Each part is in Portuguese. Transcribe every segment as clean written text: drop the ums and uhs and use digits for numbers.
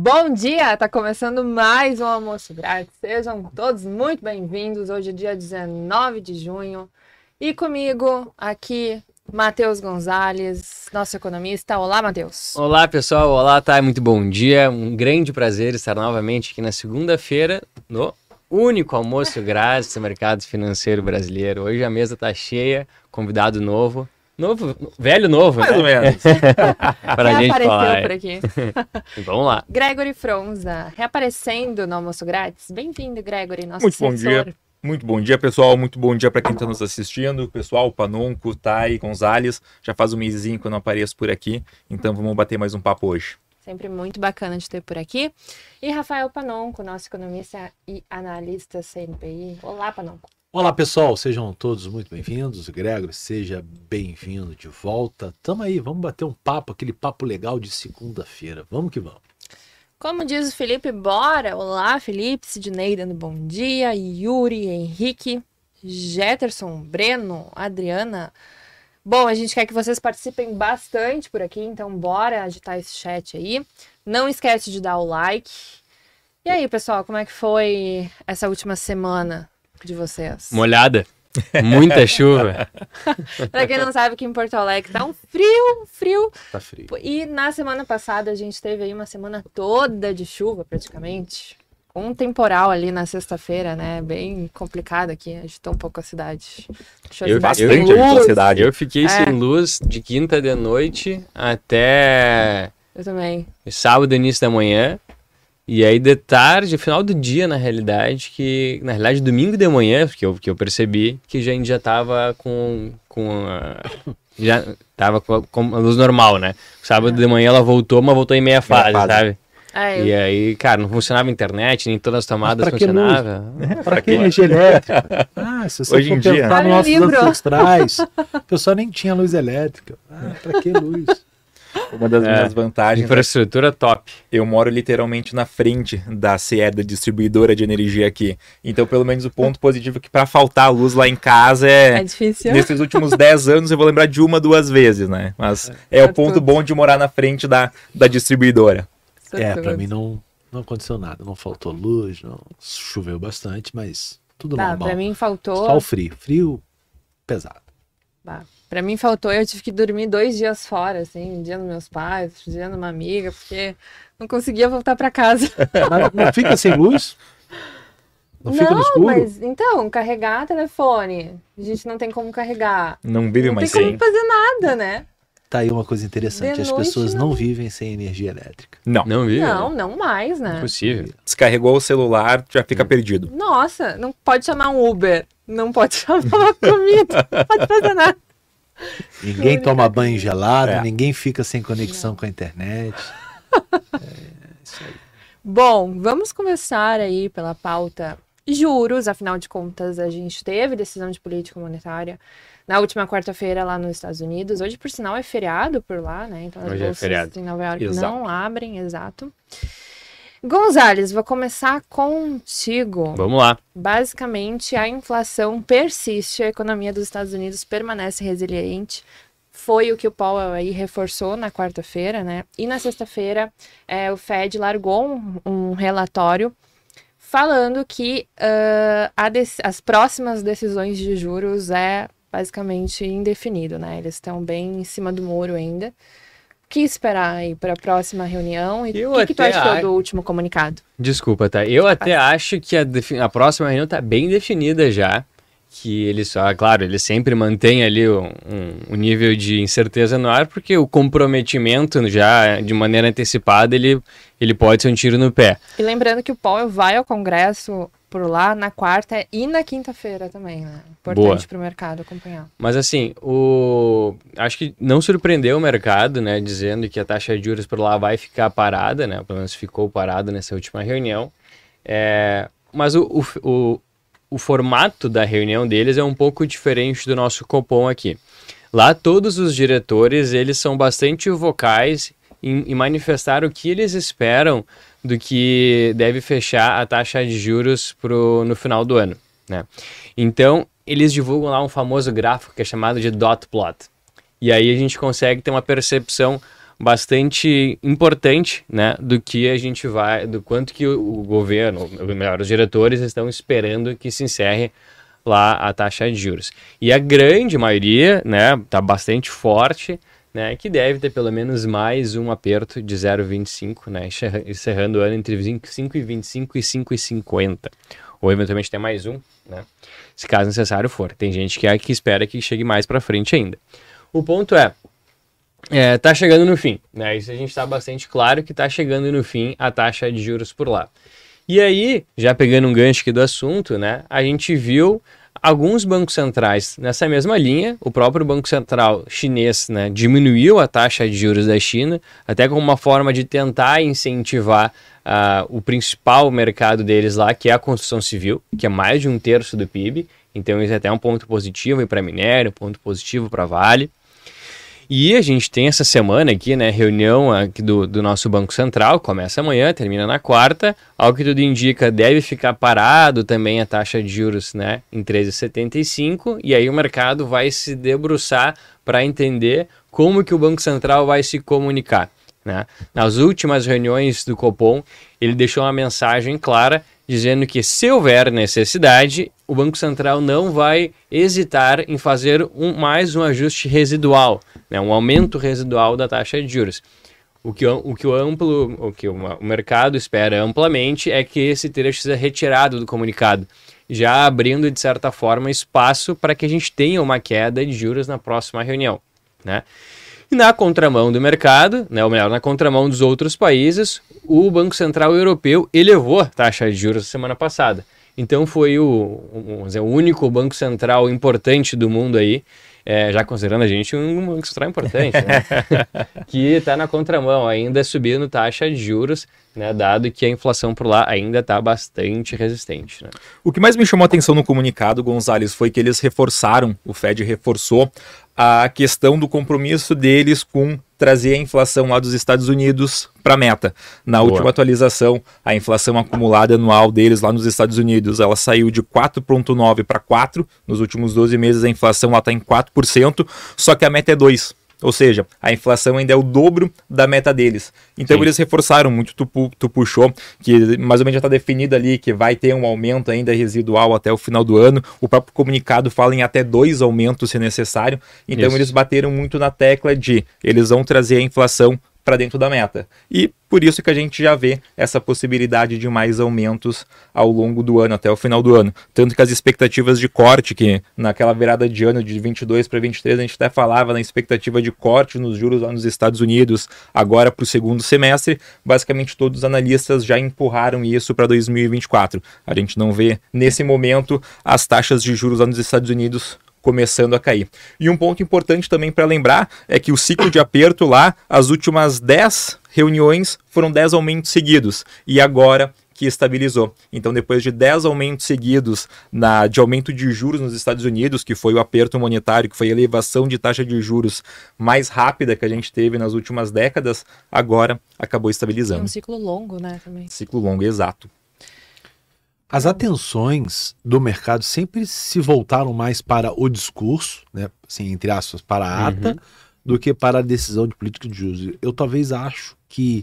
Bom dia! Tá começando mais um Almoço Grátis. Sejam todos muito bem-vindos. Hoje é dia 19 de junho. E comigo aqui, Matheus Gonzalez, nosso economista. Olá, Matheus. Olá, pessoal. Olá, Thay. Muito bom dia. Um grande prazer estar novamente aqui na segunda-feira no único Almoço Grátis do mercado financeiro brasileiro. Hoje a mesa tá cheia, convidado novo. Velho novo, mais ou menos. Para a gente falar. Por aqui. Vamos lá. Gregory Fronza, reaparecendo no Almoço Grátis. Bem-vindo, Gregory, nosso Muito bom assessor. dia. Muito bom dia, pessoal. Muito bom dia para quem está nos assistindo. Pessoal, Panonco, Thay, Gonzalez. Já faz um mesinho que eu não apareço por aqui. Então vamos bater mais um papo hoje. Sempre muito bacana de ter por aqui. E Rafael Panonco, nosso economista e analista CNPI. Olá, Panonco. Olá, pessoal, sejam todos muito bem-vindos. Gregory, seja bem-vindo de volta. Tamo aí, vamos bater um papo, aquele papo legal de segunda-feira. Vamos que vamos. Como diz o Felipe, bora! Olá, Felipe, Sidney dando bom dia, Yuri, Henrique, Jetterson, Breno, Adriana. Bom, a gente quer que vocês participem bastante por aqui, então bora agitar esse chat aí. Não esquece de dar o like. E aí, pessoal, como é que foi essa última semana de vocês? Molhada. Muita chuva. Pra quem não sabe, aqui em Porto Alegre tá um frio. Tá frio. E na semana passada a gente teve aí uma semana toda de chuva, praticamente. Com um temporal ali na sexta-feira, né? Bem complicado aqui, agitou um pouco a cidade. Bastante a cidade. Eu fiquei sem luz de quinta de noite até Eu também. sábado, início da manhã. E aí de tarde, final do dia, na realidade, domingo de manhã, que eu percebi que a gente já tava já tava com a luz normal, né? Sábado de manhã ela voltou, mas voltou em meia fase, sabe? E aí, cara, não funcionava a internet, nem todas as tomadas funcionavam. Pra que energia elétrica? Se você Hoje em dia, pensar nos nossos ancestrais, o pessoal nem tinha luz elétrica. Pra que luz? Uma das minhas vantagens. Infraestrutura top. Eu moro literalmente na frente da CE, da distribuidora de energia aqui. Então, pelo menos o ponto positivo é que para faltar a luz lá em casa é difícil. Nesses últimos 10 anos eu vou lembrar de uma, 2 vezes, né? Mas é o ponto bom de morar na frente da distribuidora. Pra mim não aconteceu nada. Não faltou luz, não choveu bastante, mas tudo normal. Pra mim faltou. Só o frio pesado. Pra mim faltou, eu tive que dormir 2 dias fora, assim, um dia nos meus pais, um dia numa amiga, porque não conseguia voltar pra casa. Mas não fica sem luz? Não fica no escuro? Mas então, carregar telefone, a gente não tem como carregar. Não vive mais sem. sem. Não tem como fazer nada, né? Tá aí uma coisa interessante, as pessoas não vivem sem energia elétrica. Não vive? Não mais, né? Impossível. Descarregou o celular, já fica perdido. Nossa, não pode chamar um Uber, não pode chamar uma comida, não pode fazer nada. Ninguém toma banho gelado, ninguém fica sem conexão com a internet. Isso aí. Bom, vamos começar aí pela pauta juros. Afinal de contas, a gente teve decisão de política monetária na última quarta-feira lá nos Estados Unidos. Hoje, por sinal, é feriado por lá, né? Então as bolsas em Nova York não abrem, exato. Gonzalez, vou começar contigo. Vamos lá. Basicamente, a inflação persiste, a economia dos Estados Unidos permanece resiliente. Foi o que o Powell aí reforçou na quarta-feira, né? E na sexta-feira, o Fed largou um relatório falando que as próximas decisões de juros é basicamente indefinido, né? Eles estão bem em cima do muro ainda. O que esperar aí para a próxima reunião? E o que tu achou do último comunicado? Desculpa, tá? Eu até acho que a próxima reunião tá bem definida já. Que eles sempre mantêm ali um nível de incerteza no ar, porque o comprometimento já de maneira antecipada, ele pode ser um tiro no pé. E lembrando que o Powell vai ao Congresso por lá na quarta e na quinta-feira também, né? Importante para o mercado acompanhar. Mas assim, acho que não surpreendeu o mercado, né? Dizendo que a taxa de juros por lá vai ficar parada, né? Pelo menos ficou parada nessa última reunião. Mas o formato da reunião deles é um pouco diferente do nosso Copom aqui. Lá todos os diretores, eles são bastante vocais em manifestar o que eles esperam do que deve fechar a taxa de juros no final do ano, né? Então, eles divulgam lá um famoso gráfico que é chamado de dot plot. E aí a gente consegue ter uma percepção bastante importante, né, do que a gente do quanto que o governo, ou melhor, os diretores estão esperando que se encerre lá a taxa de juros. E a grande maioria, né, tá bastante forte, né, que deve ter pelo menos mais um aperto de 0,25, né, encerrando o ano entre 5,25 e 5,50. Ou eventualmente tem mais um, né, se caso necessário for. Tem gente que espera que chegue mais para frente ainda. O ponto tá chegando no fim, né, isso a gente está bastante claro que está chegando no fim a taxa de juros por lá. E aí, já pegando um gancho aqui do assunto, né, a gente viu alguns bancos centrais nessa mesma linha. O próprio Banco Central chinês, né, diminuiu a taxa de juros da China, até como uma forma de tentar incentivar o principal mercado deles lá, que é a construção civil, que é mais de 1/3 do PIB. Então isso é até um ponto positivo para minério, um ponto positivo para Vale. E a gente tem essa semana aqui, né, reunião aqui do nosso Banco Central, começa amanhã, termina na quarta, ao que tudo indica deve ficar parado também a taxa de juros, né, em 13,75, e aí o mercado vai se debruçar para entender como que o Banco Central vai se comunicar, né. Nas últimas reuniões do Copom, ele deixou uma mensagem clara dizendo que se houver necessidade, o Banco Central não vai hesitar em fazer mais um ajuste residual, né, um aumento residual da taxa de juros. O que o mercado espera amplamente é que esse trecho seja retirado do comunicado, já abrindo, de certa forma, espaço para que a gente tenha uma queda de juros na próxima reunião, né? E na contramão do mercado, né, ou melhor, na contramão dos outros países, o Banco Central Europeu elevou a taxa de juros semana passada. Então foi o único banco central importante do mundo aí, já considerando a gente um banco central importante, né? Que está na contramão, ainda subindo taxa de juros, né, dado que a inflação por lá ainda está bastante resistente, né? O que mais me chamou a atenção no comunicado, Gonzalez, foi que eles reforçaram, o Fed reforçou a questão do compromisso deles com trazer a inflação lá dos Estados Unidos para a meta. Na última atualização, a inflação acumulada anual deles lá nos Estados Unidos, ela saiu de 4,9 para 4. Nos últimos 12 meses a inflação está em 4%, só que a meta é 2%. Ou seja, a inflação ainda é o dobro da meta deles. Então eles reforçaram muito, tu puxou, que mais ou menos já está definido ali que vai ter um aumento ainda residual até o final do ano. O próprio comunicado fala em até 2 aumentos se necessário. Então eles bateram muito na tecla de eles vão trazer a inflação para dentro da meta. E por isso que a gente já vê essa possibilidade de mais aumentos ao longo do ano, até o final do ano. Tanto que as expectativas de corte, que naquela virada de ano de 22 para 23, a gente até falava na expectativa de corte nos juros lá nos Estados Unidos, agora para o segundo semestre, basicamente todos os analistas já empurraram isso para 2024. A gente não vê, nesse momento, as taxas de juros lá nos Estados Unidos começando a cair. E um ponto importante também para lembrar é que o ciclo de aperto lá, as últimas 10 reuniões foram 10 aumentos seguidos, e agora que estabilizou. Então, depois de 10 aumentos seguidos de aumento de juros nos Estados Unidos, que foi o aperto monetário, que foi a elevação de taxa de juros mais rápida que a gente teve nas últimas décadas, agora acabou estabilizando. É um ciclo longo, né, também. Ciclo longo, exato. As atenções do mercado sempre se voltaram mais para o discurso, né, assim, entre aspas, para a ata, do que para a decisão de política de juros. Eu talvez acho que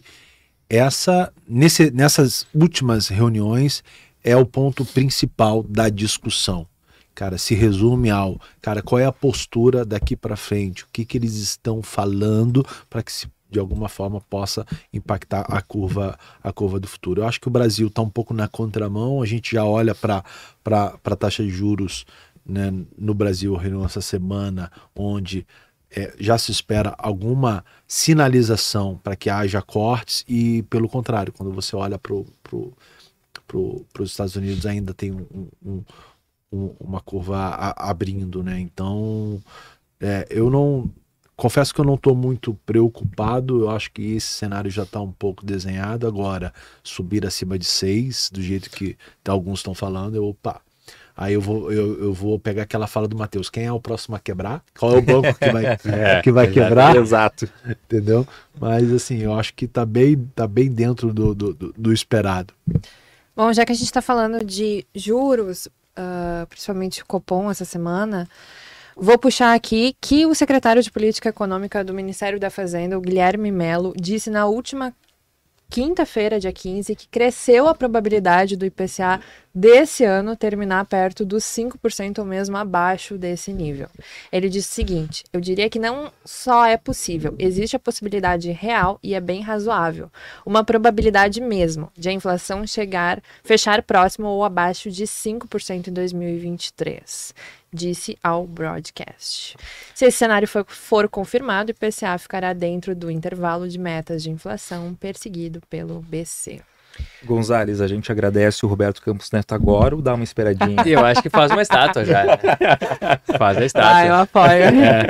nessas últimas reuniões é o ponto principal da discussão. Cara, se resume ao, qual é a postura daqui para frente, o que eles estão falando para que de alguma forma possa impactar a curva do futuro. Eu acho que o Brasil está um pouco na contramão, a gente já olha para a taxa de juros, né, no Brasil, reunião essa semana, onde já se espera alguma sinalização para que haja cortes, e pelo contrário, quando você olha para os Estados Unidos, ainda tem uma curva abrindo, né? Então, confesso que eu não estou muito preocupado. Eu acho que esse cenário já está um pouco desenhado. Agora, subir acima de 6, do jeito que alguns estão falando, aí eu vou pegar aquela fala do Matheus: quem é o próximo a quebrar? Qual é o banco que vai quebrar? Exato. Entendeu? Mas assim, eu acho que tá bem dentro do esperado. Bom, já que a gente está falando de juros, principalmente o Copom essa semana, Vou puxar aqui que o secretário de Política Econômica do Ministério da Fazenda, o Guilherme Melo, disse na última quinta-feira, dia 15, que cresceu a probabilidade do IPCA desse ano terminar perto dos 5% ou mesmo abaixo desse nível. Ele disse o seguinte: eu diria que não só é possível, existe a possibilidade real e é bem razoável, uma probabilidade mesmo de a inflação fechar próximo ou abaixo de 5% em 2023. Disse ao broadcast. Se esse cenário for confirmado, o IPCA ficará dentro do intervalo de metas de inflação perseguido pelo BC. Gonzales, a gente agradece o Roberto Campos Neto agora ou dá uma esperadinha? Eu acho que faz uma estátua já. Né? Faz a estátua. Eu apoio.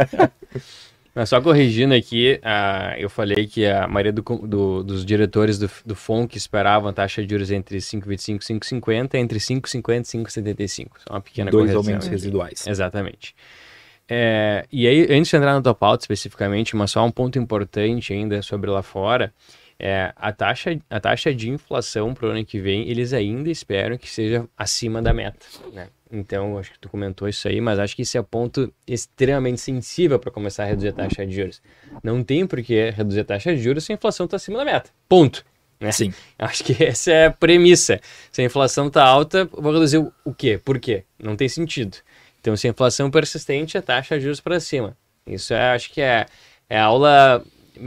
Mas só corrigindo aqui, eu falei que a maioria dos diretores do FONC esperavam a taxa de juros entre 5,25 e 5,50, entre 5,50 e 5,75. Só uma pequena correção. 2 aumentos residuais. Exatamente. E aí, antes de entrar na tua pauta especificamente, mas só um ponto importante ainda sobre lá fora, a taxa de inflação para o ano que vem, eles ainda esperam que seja acima da meta, né? Então, acho que tu comentou isso aí, mas acho que esse é um ponto extremamente sensível para começar a reduzir a taxa de juros. Não tem por que reduzir a taxa de juros se a inflação está acima da meta. Ponto. Né? Sim. Acho que essa é a premissa. Se a inflação está alta, vou reduzir o quê? Por quê? Não tem sentido. Então, se a inflação persistente, a taxa de juros para cima. Isso acho que é a aula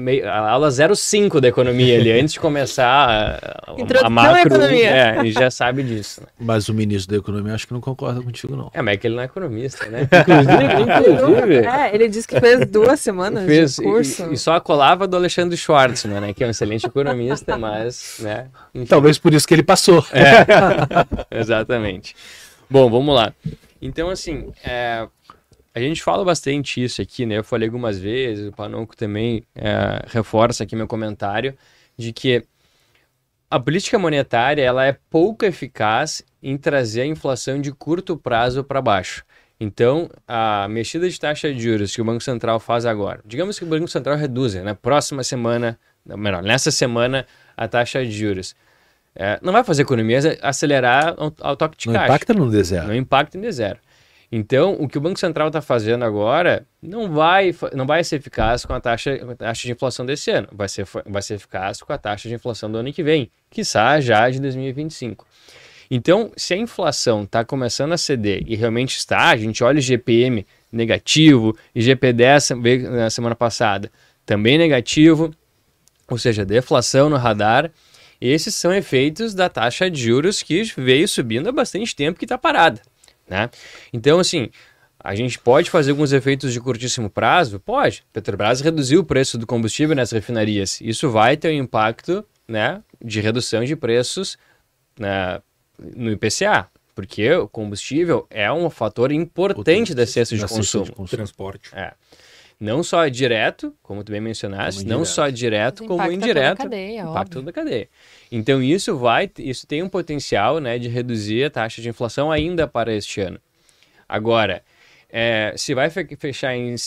05 da economia ali, antes de começar a macro, e já sabe disso. Né? Mas o ministro da Economia acho que não concorda contigo, não. Mas é que ele não é economista, né? Inclusive. Ele disse que fez 2 semanas de curso. E só a colava do Alexandre Schwartzman, né? Que é um excelente economista, mas, né? Enfim. Talvez por isso que ele passou. Exatamente. Bom, vamos lá. Então, assim, a gente fala bastante isso aqui, né? Eu falei algumas vezes, o Panonco também reforça aqui meu comentário, de que a política monetária ela é pouco eficaz em trazer a inflação de curto prazo para baixo. Então, a mexida de taxa de juros que o Banco Central faz agora, digamos que o Banco Central reduza, né? Próxima semana, melhor, nessa semana, a taxa de juros. Não vai fazer a economia acelerar ao toque de caixa. Não impacta no D0. Não impacta no D0. Então, o que o Banco Central está fazendo agora não vai ser eficaz com a taxa de inflação desse ano. Vai ser eficaz com a taxa de inflação do ano que vem, quiçá já de 2025. Então, se a inflação está começando a ceder e realmente está, a gente olha o IGPM negativo, IGP-10 veio na semana passada também negativo, ou seja, deflação no radar. Esses são efeitos da taxa de juros que veio subindo há bastante tempo que está parada. Né? Então, assim, a gente pode fazer alguns efeitos de curtíssimo prazo? Pode. Petrobras reduziu o preço do combustível nas refinarias. Isso vai ter um impacto, né, de redução de preços, né, no IPCA, porque o combustível é um fator importante da cesta de consumo. Transporte. Não só direto, como tu bem mencionaste, não só direto, como indireto. Impacto da cadeia. Então isso tem um potencial, né, de reduzir a taxa de inflação ainda para este ano. Agora, se vai fechar em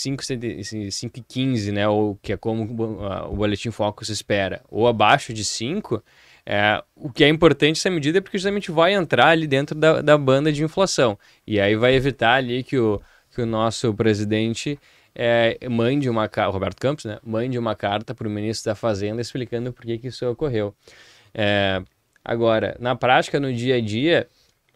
5,15, né, ou que é como o Boletim Focus espera, ou abaixo de 5, o que é importante essa medida é porque justamente vai entrar ali dentro da banda de inflação. E aí vai evitar ali que o nosso presidente mande uma carta, Roberto Campos, né, mande uma carta para o ministro da Fazenda explicando por que isso ocorreu. Agora, na prática, no dia a dia,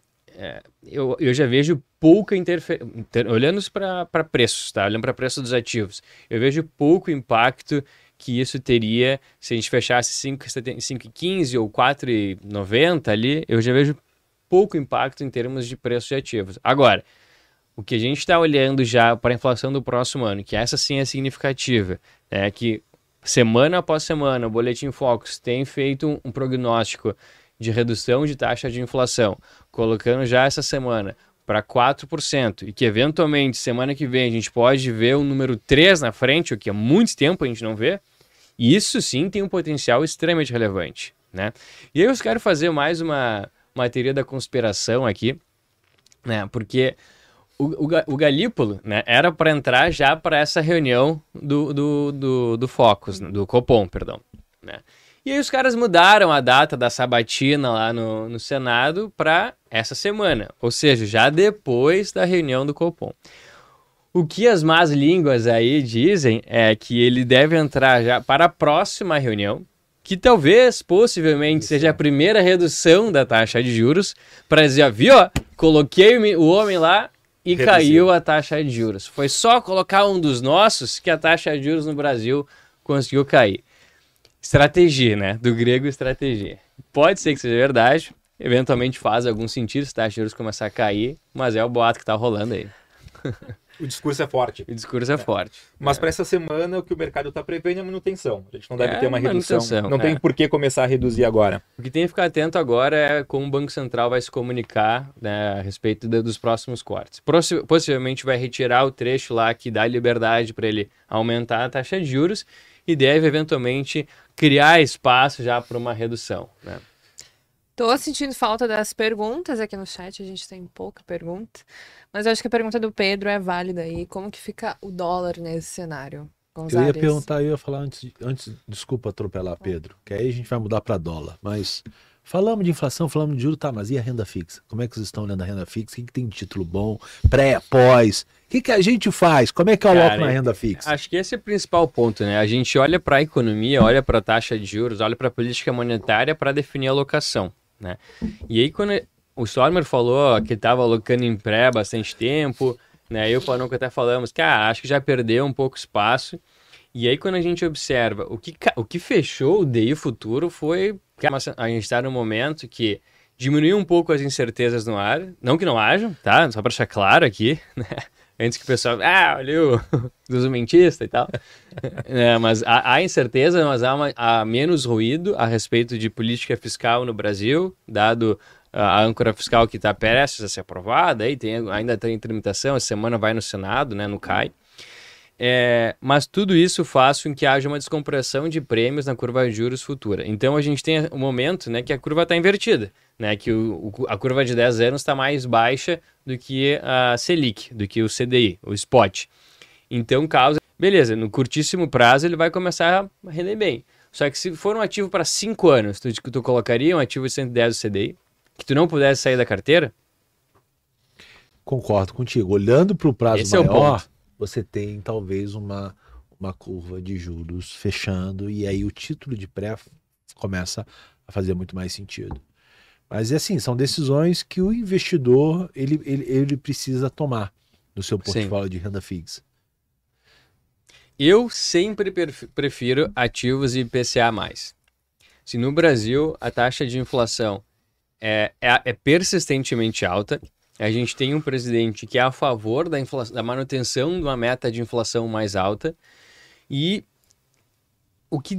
eu já vejo pouca interferência, olhando para preços, tá? Olhando para preço dos ativos, eu vejo pouco impacto que isso teria se a gente fechasse 5,15 ou 4,90 ali, eu já vejo pouco impacto em termos de preço de ativos. Agora, o que a gente está olhando já para a inflação do próximo ano, que essa sim é significativa, é que semana após semana o Boletim Focus tem feito um prognóstico de redução de taxa de inflação, colocando já essa semana para 4%, e que eventualmente semana que vem a gente pode ver o número 3 na frente, o que há muito tempo a gente não vê, e isso sim tem um potencial extremamente relevante, né? E aí eu quero fazer mais uma teoria da conspiração aqui, né? Porque o Galípolo, né, era para entrar já para essa reunião do Focus, do Copom, perdão, né? E aí os caras mudaram a data da sabatina lá no Senado para essa semana, ou seja, já depois da reunião do Copom. O que as más línguas aí dizem é que ele deve entrar já para a próxima reunião, que talvez, possivelmente, seja a primeira redução da taxa de juros, para dizer, ó, viu, ó, coloquei o homem lá e Reduziu. caiu a taxa de juros. Foi só colocar um dos nossos que a taxa de juros no Brasil conseguiu cair. Estratégia, né? Do grego estratégia. Pode ser que seja verdade, eventualmente faz algum sentido se a taxa de juros começar a cair, mas é o boato que tá rolando aí. O discurso é forte. O discurso é forte. Mas para essa semana, o que o mercado está prevendo é manutenção. A gente não deve ter uma redução. manutenção, Não tem por que começar a reduzir agora. O que tem que ficar atento agora é como o Banco Central vai se comunicar, né, a respeito dos próximos cortes. Possivelmente vai retirar o trecho lá que dá liberdade para ele aumentar a taxa de juros e deve eventualmente criar espaço já para uma redução, né? Tô sentindo falta das perguntas aqui no chat, a gente tem pouca pergunta. Mas eu acho que a pergunta do Pedro é válida aí. Como que fica o dólar nesse cenário, Eu Gonzalez? ia perguntar, eu ia falar antes, desculpa atropelar, Pedro, que aí a gente vai mudar para dólar. Mas falamos de inflação, falamos de juros, tá, mas e a renda fixa? Como é que vocês estão olhando a renda fixa? O que tem de título bom? Pré, pós? O que a gente faz? Como é que eu aloco na renda fixa? Acho que esse é o principal ponto, né? A gente olha para a economia, olha para a taxa de juros, olha para a política monetária para definir a alocação, né? E aí, quando o Stormer falou que estava alocando em pré há bastante tempo, né? Eu e o Panuca até falamos que acho que já perdeu um pouco espaço. E aí, quando a gente observa o que fechou o DI futuro foi que a gente está num momento que diminuiu um pouco as incertezas no ar. Não que não hajam, tá? Só para deixar claro aqui, né? Antes que o pessoal, olha o desumentista e tal. Mas há incerteza, mas há menos ruído a respeito de política fiscal no Brasil, dado a âncora fiscal que está prestes a ser aprovada, aí ainda tem tramitação, essa semana vai no Senado, né, no CAI. Mas tudo isso faz com que haja uma descompressão de prêmios na curva de juros futura. Então a gente tem um momento, né, que a curva está invertida, né, que a curva de 10 anos está mais baixa do que a Selic, do que o CDI, o spot. Então beleza, no curtíssimo prazo ele vai começar a render bem. Só que se for um ativo para 5 anos, tu colocaria um ativo de 110 do CDI, que tu não pudesse sair da carteira? Concordo contigo. Olhando para o prazo Esse é o maior, ponto. você tem talvez uma curva de juros fechando e aí o título de pré começa a fazer muito mais sentido. Mas assim, são decisões que o investidor ele precisa tomar no seu portfólio de renda fixa. Eu sempre prefiro ativos IPCA+. Se no Brasil a taxa de inflação é persistentemente alta, a gente tem um presidente que é a favor da manutenção de uma meta de inflação mais alta e o que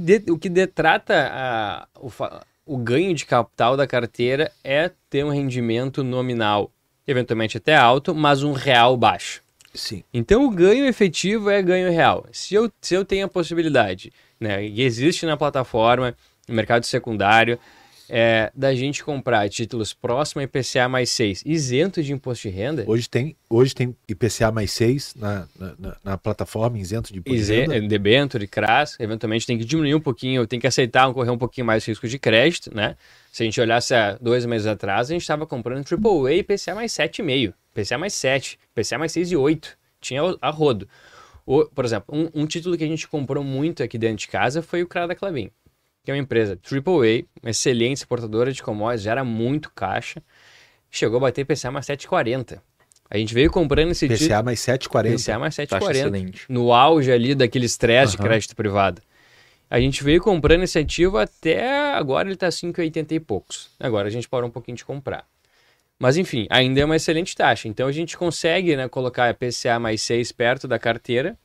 detrata o ganho de capital da carteira é ter um rendimento nominal, eventualmente até alto, mas um real baixo. Sim. Então o ganho efetivo é ganho real. Se eu tenho a possibilidade, né, e existe na plataforma, no mercado secundário, da gente comprar títulos próximo a IPCA mais 6, isento de imposto de renda. Hoje tem IPCA mais 6 na plataforma, isento de imposto de renda. Debênture, CRAS, eventualmente tem que diminuir um pouquinho, tem que aceitar correr um pouquinho mais risco de crédito, né? Se a gente olhasse há 2 meses atrás, a gente estava comprando AAA IPCA mais 7,5, IPCA mais 7, IPCA mais 6,8, tinha a rodo. Por exemplo, um título que a gente comprou muito aqui dentro de casa foi o CRA da Klabin, que é uma empresa AAA, uma excelente exportadora de commodities, gera muito caixa, chegou a bater IPCA mais 7,40. A gente veio comprando esse título... IPCA mais 7,40. IPCA mais Taxa 7,40. excelente. No auge ali daquele estresse de crédito privado. A gente veio comprando esse ativo até agora ele está 5,80 e poucos. Agora a gente parou um pouquinho de comprar. Mas enfim, ainda é uma excelente taxa. Então a gente consegue, né, colocar IPCA mais 6 perto da carteira,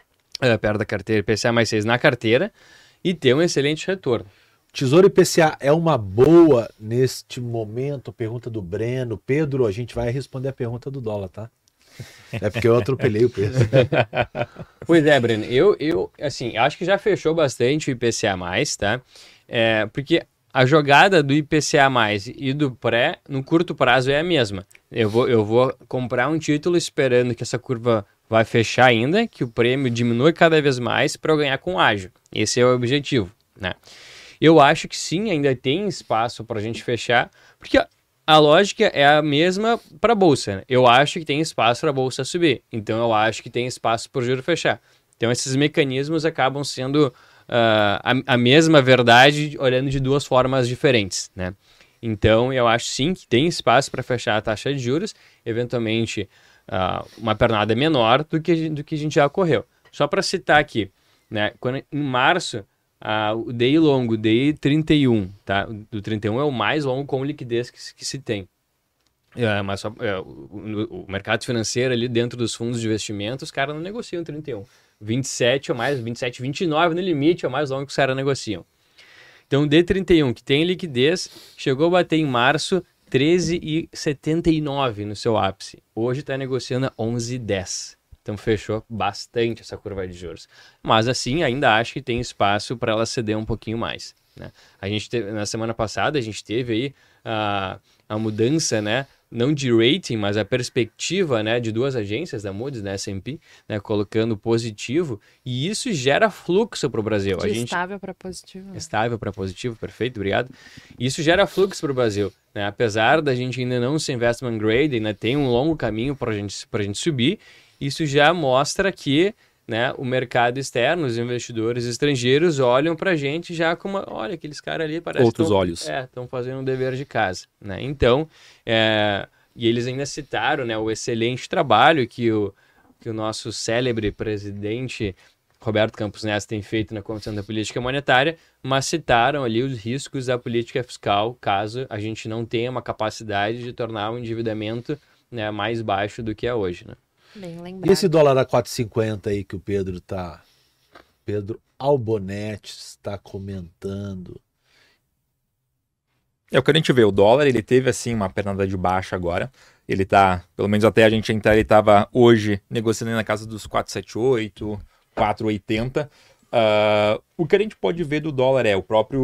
IPCA mais 6 na carteira, e ter um excelente retorno. Tesouro IPCA é uma boa neste momento? Pergunta do Breno. Pedro, a gente vai responder a pergunta do dólar, tá? É porque eu atropelei o Pedro. Pois é, Breno. Eu assim, acho que já fechou bastante o IPCA+, tá? Porque a jogada do IPCA+, e do pré, no curto prazo é a mesma. Eu vou comprar um título esperando que essa curva vai fechar ainda, que o prêmio diminui cada vez mais para eu ganhar com ágio. Esse é o objetivo, né? Eu acho que sim, ainda tem espaço para a gente fechar, porque a lógica é a mesma para a bolsa, né? Eu acho que tem espaço para a bolsa subir, então eu acho que tem espaço para o juro fechar. Então esses mecanismos acabam sendo a mesma verdade, olhando de duas formas diferentes, né? Então eu acho sim que tem espaço para fechar a taxa de juros, eventualmente uma pernada menor do que a gente já ocorreu. Só para citar aqui, né? Quando, em março, o DI longo, o DI 31, tá? Do 31 é o mais longo com liquidez que se tem. Mas o mercado financeiro ali dentro dos fundos de investimento, os caras não negociam 31. 27 ou mais, 27, 29 no limite é o mais longo que os caras negociam. Então o D31, que tem liquidez, chegou a bater em março 13,79 no seu ápice. Hoje está negociando a 11,10. Então fechou bastante essa curva de juros. Mas assim, ainda acho que tem espaço para ela ceder um pouquinho mais, né? A gente teve, na semana passada, a gente teve aí a mudança, né? Não de rating, mas a perspectiva, né, de duas agências da Moody's, da S&P, né, colocando positivo, e isso gera fluxo para o Brasil. Estável para positivo. Estável para positivo, perfeito, obrigado. Isso gera fluxo para o Brasil, né? Apesar da gente ainda não ser investment grade, ainda tem um longo caminho para a gente subir, isso já mostra que, né, o mercado externo, os investidores estrangeiros olham para a gente já como, olha, aqueles caras ali parecem outros olhos. Estão fazendo um dever de casa, né? Então, e eles ainda citaram, né, o excelente trabalho que o nosso célebre presidente Roberto Campos Neto tem feito na Comissão da Política Monetária, mas citaram ali os riscos da política fiscal caso a gente não tenha uma capacidade de tornar o endividamento, né, mais baixo do que é hoje, né? Bem lembrado. E esse dólar a 4,50 aí que o Pedro Albonetti está comentando? É o que a gente vê, o dólar, ele teve assim uma pernada de baixa agora. Ele tá, pelo menos até a gente entrar, ele estava hoje negociando na casa dos 4,78, 4,80. O que a gente pode ver do dólar é a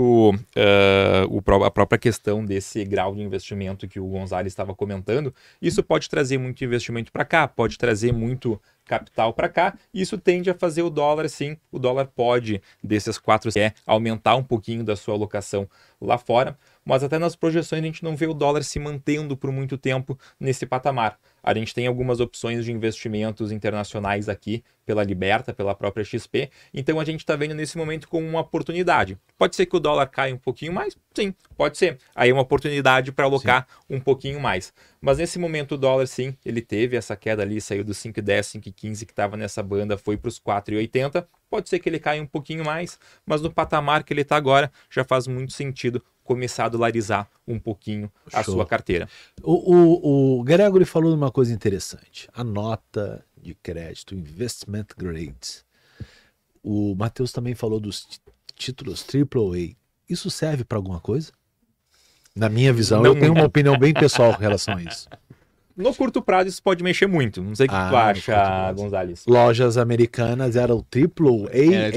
própria questão desse grau de investimento que o Gonzalez estava comentando. Isso pode trazer muito investimento para cá, pode trazer muito capital para cá, e isso tende a fazer o dólar, sim, o dólar pode, desses 4, aumentar um pouquinho da sua alocação lá fora, mas até nas projeções a gente não vê o dólar se mantendo por muito tempo nesse patamar. A gente tem algumas opções de investimentos internacionais aqui, pela Liberta, pela própria XP, então a gente está vendo nesse momento como uma oportunidade. Pode ser que o dólar caia um pouquinho mais? Sim, pode ser. Aí é uma oportunidade para alocar um pouquinho mais. Mas nesse momento o dólar, sim, ele teve essa queda ali, saiu dos 5,10, 5,15 que estava nessa banda, foi para os 4,80. Pode ser que ele caia um pouquinho mais, mas no patamar que ele está agora, já faz muito sentido começar a dolarizar um pouquinho a sua carteira. O Gregory falou de uma coisa interessante. A nota de crédito, investment grade. O Matheus também falou dos títulos AAA. Isso serve para alguma coisa? Na minha visão, Não eu tenho muito. uma opinião bem pessoal com relação a isso. No curto prazo isso pode mexer muito. Não sei o que tu no curto acha, prazo. Gonzalez. Lojas americanas eram AAA.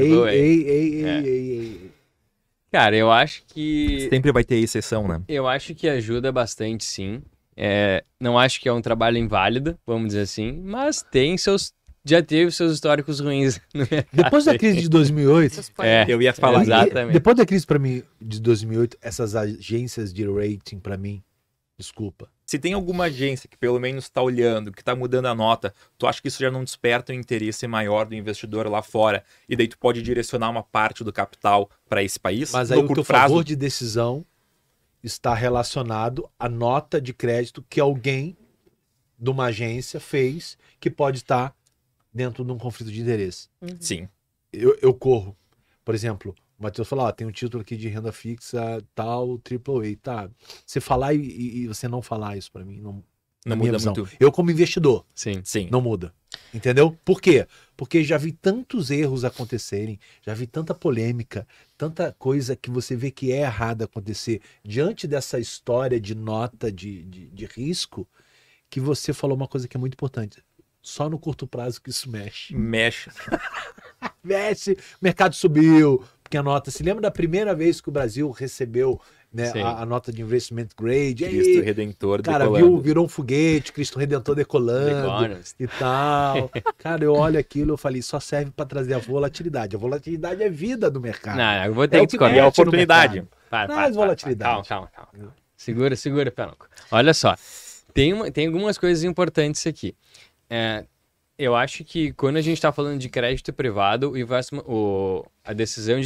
Cara, eu acho que... Sempre vai ter exceção, né? Eu acho que ajuda bastante, sim. Não acho que é um trabalho inválido, vamos dizer assim, mas já teve seus históricos ruins no mercado. Depois da crise de 2008, Eu ia falar exatamente. depois da crise para mim de 2008, essas agências de rating para mim, desculpa. Se tem alguma agência que pelo menos está olhando, que está mudando a nota, tu acha que isso já não desperta um interesse maior do investidor lá fora? E daí tu pode direcionar uma parte do capital para esse país? Mas aí o teu favor de decisão está relacionado à nota de crédito que alguém de uma agência fez que pode estar dentro de um conflito de interesse. Sim. Eu corro. Por exemplo, o Matheus falou, tem um título aqui de renda fixa, tal, AAA, tá? Você falar e você não falar isso para mim, não muda muito. Eu como investidor, Sim. não muda. Entendeu? Por quê? Porque já vi tantos erros acontecerem, já vi tanta polêmica, tanta coisa que você vê que é errada acontecer diante dessa história de nota de risco, que você falou uma coisa que é muito importante. Só no curto prazo que isso mexe. Mexe. Mexe, o mercado subiu, porque a nota... Se lembra da primeira vez que o Brasil recebeu, né, a nota de investment grade? Cristo Redentor cara, decolando. virou um foguete, Cristo Redentor decolando e tal. Cara, eu olho aquilo e falei, só serve para trazer a volatilidade. A volatilidade é vida do mercado. Não, eu vou ter que E a oportunidade. Para, Traz volatilidade. Calma. Segura, Pernambuco. Olha só, tem algumas coisas importantes aqui. Eu acho que quando a gente está falando de crédito privado, a decisão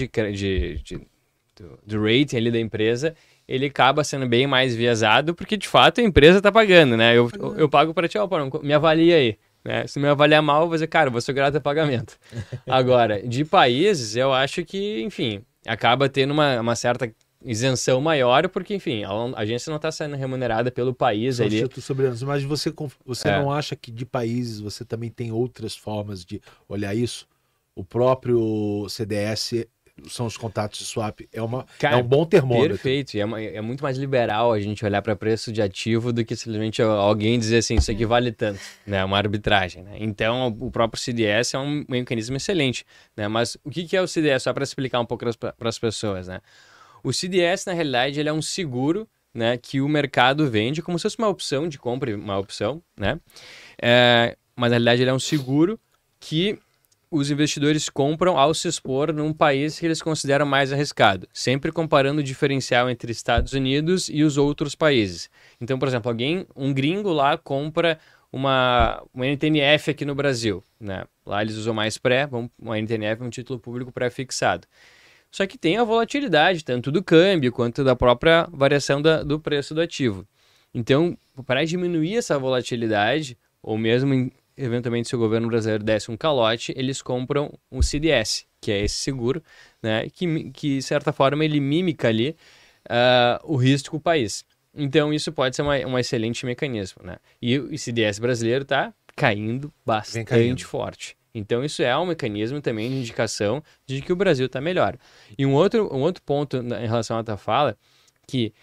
do rating ali da empresa, ele acaba sendo bem mais viesado, porque de fato a empresa está pagando, né? Eu pago para ti, me avalia aí. Né? Se me avaliar mal, eu vou dizer, cara, eu vou ser grato a pagamento. Agora, de países, eu acho que, enfim, acaba tendo uma certa isenção maior, porque, enfim, a agência não está sendo remunerada pelo país São ali. títulos soberanos. Mas você não acha que de países você também tem outras formas de olhar isso? O próprio CDS são os contatos de swap, é um bom termômetro. Perfeito, e é muito mais liberal a gente olhar para preço de ativo do que simplesmente alguém dizer assim, isso aqui vale tanto, né? Uma arbitragem, né? Então, o próprio CDS é um mecanismo excelente, né? Mas o que é o CDS? Só para explicar um pouco para as pessoas, né? O CDS, na realidade, ele é um seguro, né, que o mercado vende como se fosse uma opção de compra, uma opção, né? Mas, na realidade, ele é um seguro que os investidores compram ao se expor num país que eles consideram mais arriscado, sempre comparando o diferencial entre Estados Unidos e os outros países. Então, por exemplo, um gringo lá compra uma NTNF aqui no Brasil, né? Lá eles usam mais uma NTNF é um título público pré-fixado. Só que tem a volatilidade, tanto do câmbio quanto da própria variação do preço do ativo. Então, para diminuir essa volatilidade, ou mesmo eventualmente se o governo brasileiro desse um calote, eles compram um CDS, que é esse seguro, né, que de certa forma ele mimica ali o risco do país. Então isso pode ser um excelente mecanismo, né? E o CDS brasileiro está caindo bastante forte. Então isso é um mecanismo também de indicação de que o Brasil está melhor. E um outro ponto em relação à tua fala, que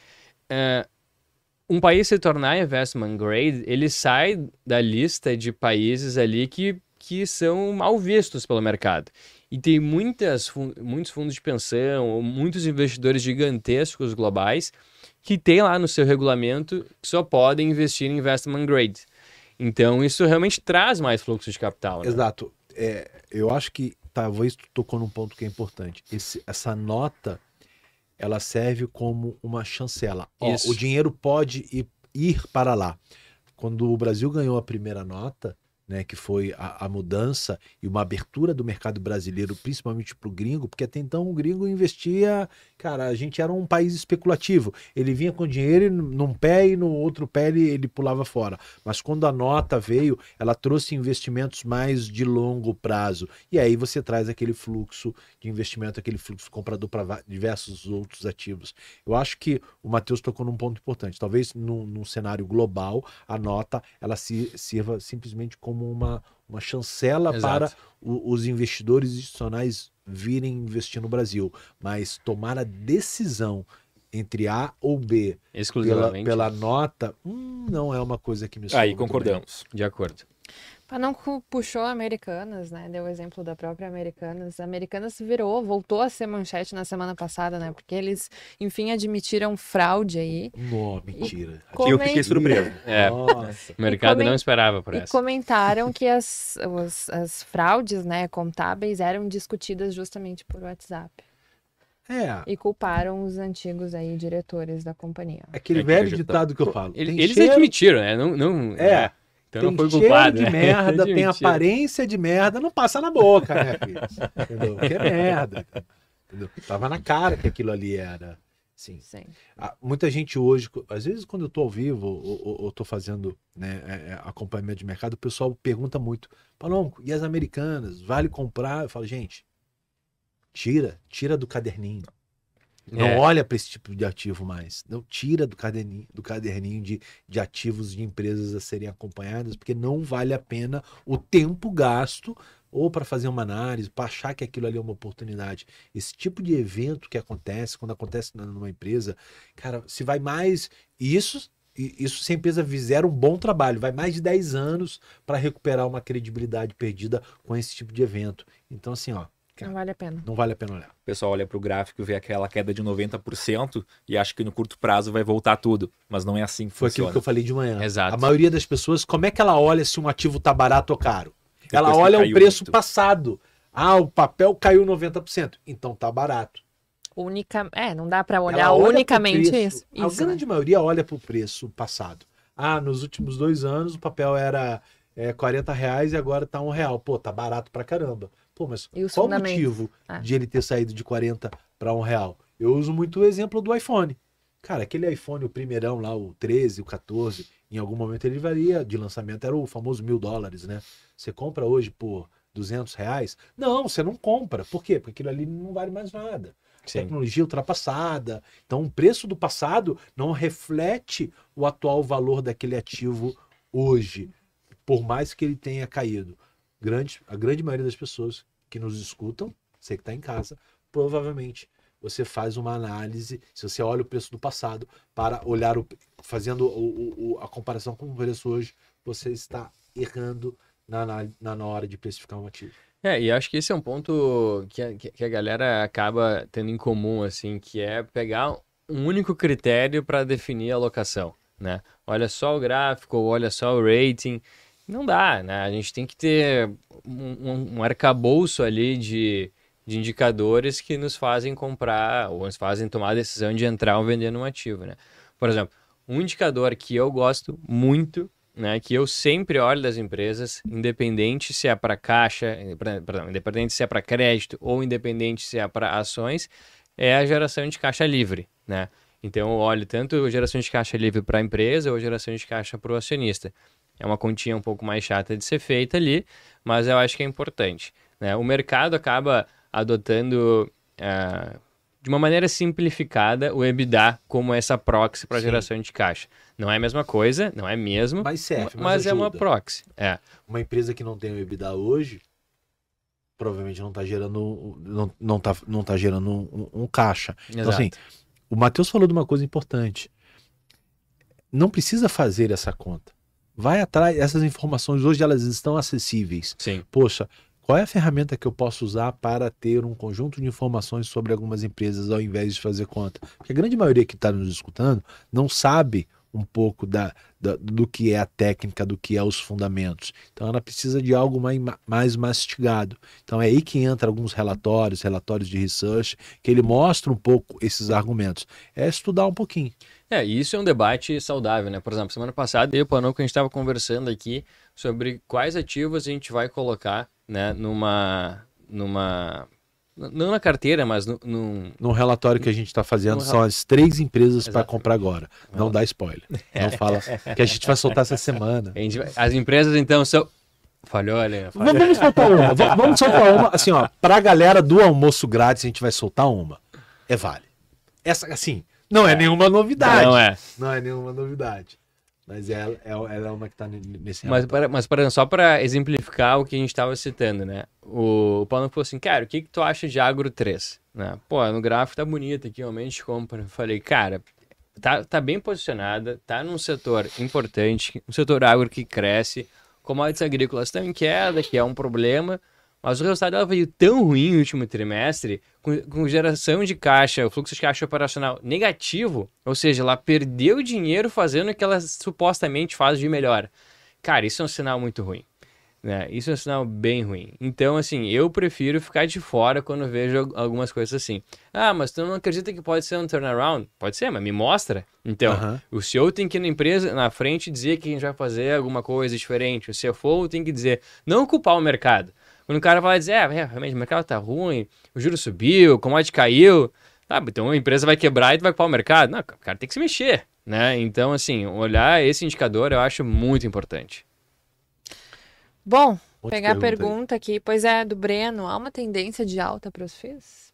um país se tornar investment grade, ele sai da lista de países ali que são mal vistos pelo mercado. E tem muitos fundos de pensão, muitos investidores gigantescos globais que tem lá no seu regulamento que só podem investir em investment grade. Então, isso realmente traz mais fluxo de capital. Né? Exato. Eu acho que talvez tu tocou num ponto que é importante. Essa nota, ela serve como uma chancela. O dinheiro pode ir para lá. Quando o Brasil ganhou a primeira nota, né, que foi a mudança e uma abertura do mercado brasileiro, principalmente para o gringo, porque até então o gringo investia, cara, a gente era um país especulativo, ele vinha com dinheiro num pé e no outro pé ele pulava fora, mas quando a nota veio, ela trouxe investimentos mais de longo prazo, e aí você traz aquele fluxo de investimento, aquele fluxo comprador para diversos outros ativos. Eu acho que o Matheus tocou num ponto importante, talvez num cenário global, a nota ela sirva simplesmente como uma chancela Exato. para os investidores institucionais virem investir no Brasil, mas tomar a decisão entre A ou B exclusivamente pela nota, não é uma coisa que me soa. Aí concordamos. De acordo. Panamco puxou Americanas, né? Deu o exemplo da própria Americanas. A Americanas voltou a ser manchete na semana passada, né? Porque eles, enfim, admitiram fraude aí. Não, mentira. Eu fiquei surpreso. Nossa. O mercado não esperava por E essa. comentaram que as fraudes, né, contábeis eram discutidas justamente por WhatsApp. E culparam os antigos aí diretores da companhia. Aquele velho ditado que eu falo. Eles admitiram, né? Não, então tem não foi cheiro culpado, de né? merda, tem aparência de merda, não passa na boca, né, filho? Entendeu? Porque é merda. Entendeu? Tava na cara que aquilo ali era. Sim. Muita gente hoje, às vezes quando eu tô ao vivo ou tô fazendo, né, acompanhamento de mercado, o pessoal pergunta muito, Palomco, e as Americanas? Vale comprar? Eu falo, gente, tira do caderninho. Não olha para esse tipo de ativo mais. Não tira do caderninho de ativos de empresas a serem acompanhadas, porque não vale a pena o tempo gasto ou para fazer uma análise, para achar que aquilo ali é uma oportunidade. Esse tipo de evento que acontece, quando acontece numa empresa, cara, se vai mais... Isso se a empresa fizer um bom trabalho, vai mais de 10 anos para recuperar uma credibilidade perdida com esse tipo de evento. Então, assim, não vale a pena. Não vale a pena olhar. O pessoal olha para o gráfico e vê aquela queda de 90% e acha que no curto prazo vai voltar tudo. Mas não é assim que Foi funciona. aquilo que eu falei de manhã. Exato. A maioria das pessoas, como é que ela olha se um ativo tá barato ou caro? Ela olha o preço passado. O papel caiu 90%. Então tá barato. não dá para olhar Ela olha unicamente pro preço. isso. A Isso, né? grande maioria olha para o preço passado. Nos últimos 2 anos o papel era R$ 40 e agora tá R$ 1. Pô, tá barato pra caramba. Pô, mas E os qual o fundamentos? motivo de ele ter saído de 40 para R$ 1? Eu uso muito o exemplo do iPhone. Cara, aquele iPhone, o primeirão lá, o 13, o 14, em algum momento ele valia de lançamento, era o famoso $1.000, né? Você compra hoje por R$ 200? Não, você não compra. Por quê? Porque aquilo ali não vale mais nada. Sim. Tecnologia ultrapassada. Então, o preço do passado não reflete o atual valor daquele ativo hoje, por mais que ele tenha caído. A grande maioria das pessoas que nos escutam, você que está em casa, provavelmente você faz uma análise, se você olha o preço do passado, para olhar, fazendo a comparação com o preço hoje, você está errando na hora de precificar um ativo. E acho que esse é um ponto que a galera acaba tendo em comum, assim, que é pegar um único critério para definir a alocação, né? Olha só o gráfico, olha só o rating. Não dá, né? A gente tem que ter um arcabouço ali de indicadores que nos fazem comprar ou nos fazem tomar a decisão de entrar ou vender num ativo, né? Por exemplo, um indicador que eu gosto muito, né, que eu sempre olho das empresas, independente se é para caixa, independente se é para crédito ou independente se é para ações, é a geração de caixa livre, né? Então eu olho tanto geração de caixa livre para a empresa ou geração de caixa para o acionista. É uma continha um pouco mais chata de ser feita ali, mas eu acho que é importante, né? O mercado acaba adotando de uma maneira simplificada o EBITDA como essa proxy para geração de caixa. Não é a mesma coisa, não é mesmo, mas serve, mas é uma ajuda. proxy. Uma empresa que não tem o EBITDA hoje, provavelmente não está gerando, não tá gerando um caixa. Exato. Então, assim, o Matheus falou de uma coisa importante. Não precisa fazer essa conta. Vai atrás, essas informações hoje elas estão acessíveis. Sim. Poxa, qual é a ferramenta que eu posso usar para ter um conjunto de informações sobre algumas empresas ao invés de fazer conta? Porque a grande maioria que está nos escutando não sabe um pouco do que é a técnica, do que é os fundamentos. Então ela precisa de algo mais mastigado. Então é aí que entra alguns relatórios de research, que ele mostra um pouco esses argumentos. É estudar um pouquinho. E isso é um debate saudável, né? Por exemplo, semana passada eu e o Panoco, a gente estava conversando aqui sobre quais ativos a gente vai colocar, né, não na carteira, mas num relatório que a gente está fazendo, são as 3 empresas para comprar agora. Não dá spoiler. Não fala que a gente vai soltar essa semana. As empresas, então, são... Falhou, né? Vamos soltar uma. Vamos soltar uma. Assim, ó, pra galera do almoço grátis, a gente vai soltar uma. Vale. Essa, assim, não é nenhuma novidade. Não é nenhuma novidade. Mas ela é uma que está nesse relatório. Mas só para exemplificar o que a gente estava citando, né? O Paulo falou assim, cara, o que tu acha de Agro 3? Né? Pô, no gráfico tá bonito aqui, realmente compra. Eu falei, cara, tá bem posicionada, tá num setor importante, um setor agro que cresce, commodities agrícolas estão em queda, que é um problema, mas o resultado dela veio tão ruim no último trimestre, com geração de caixa, o fluxo de caixa operacional negativo, ou seja, ela perdeu dinheiro fazendo o que ela supostamente faz de melhor. Cara, isso é um sinal muito ruim, né? Isso é um sinal bem ruim. Então, assim, eu prefiro ficar de fora quando vejo algumas coisas assim. Mas tu não acredita que pode ser um turnaround? Pode ser, mas me mostra. Então, o CEO tem que ir na empresa, na frente, dizer que a gente vai fazer alguma coisa diferente. O CFO tem que dizer, não culpar o mercado. Quando o cara vai dizer, realmente o mercado tá ruim, o juro subiu, o commodity caiu, então a empresa vai quebrar e tu vai culpar o mercado. Não, o cara tem que se mexer, né? Então, assim, olhar esse indicador eu acho muito importante. Bom, pegar a pergunta aqui, pois é, do Breno, há uma tendência de alta para os FIIs?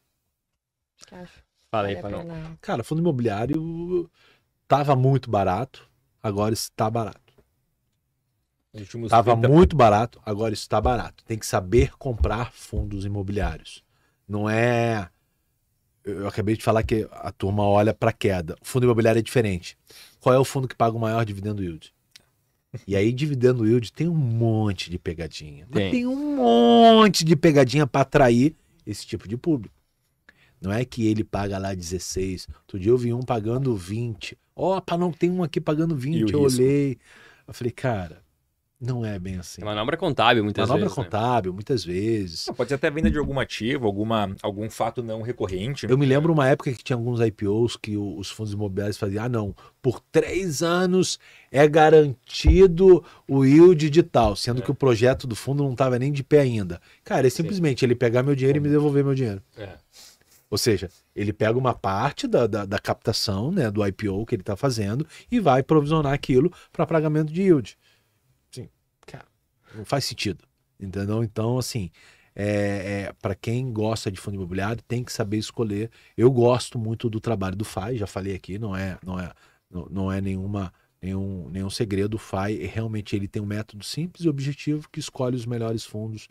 Fala aí, Panão. Cara, fundo imobiliário estava muito barato, agora está barato. Estava muito barato, agora está barato. Tem que saber comprar fundos imobiliários. Não é... Eu acabei de falar que a turma olha para queda. O fundo imobiliário é diferente. Qual é o fundo que paga o maior dividendo yield? E aí, dividendo yield tem um monte de pegadinha. Mas tem um monte de pegadinha para atrair esse tipo de público. Não é que ele paga lá 16. Outro dia eu vi um pagando 20. Não tem um aqui pagando 20. Eu olhei. Eu falei, cara... Não é bem assim. É manobra contábil, muitas Manobra vezes. contábil, muitas vezes. Pode ser até venda de algum ativo, algum fato não recorrente. Eu me lembro uma época que tinha alguns IPOs que os fundos imobiliários faziam, não, por 3 anos é garantido o yield de tal, sendo que o projeto do fundo não estava nem de pé ainda. Cara, é simplesmente ele pegar meu dinheiro e me devolver meu dinheiro. Ou seja, ele pega uma parte da captação, né, do IPO que ele está fazendo e vai provisionar aquilo para pagamento de yield. Sim, cara, não faz sentido, entendeu? Então, assim, para quem gosta de fundo imobiliário, tem que saber escolher. Eu gosto muito do trabalho do FAI, já falei aqui, não é nenhum segredo. O FAI, realmente, ele tem um método simples e objetivo que escolhe os melhores fundos.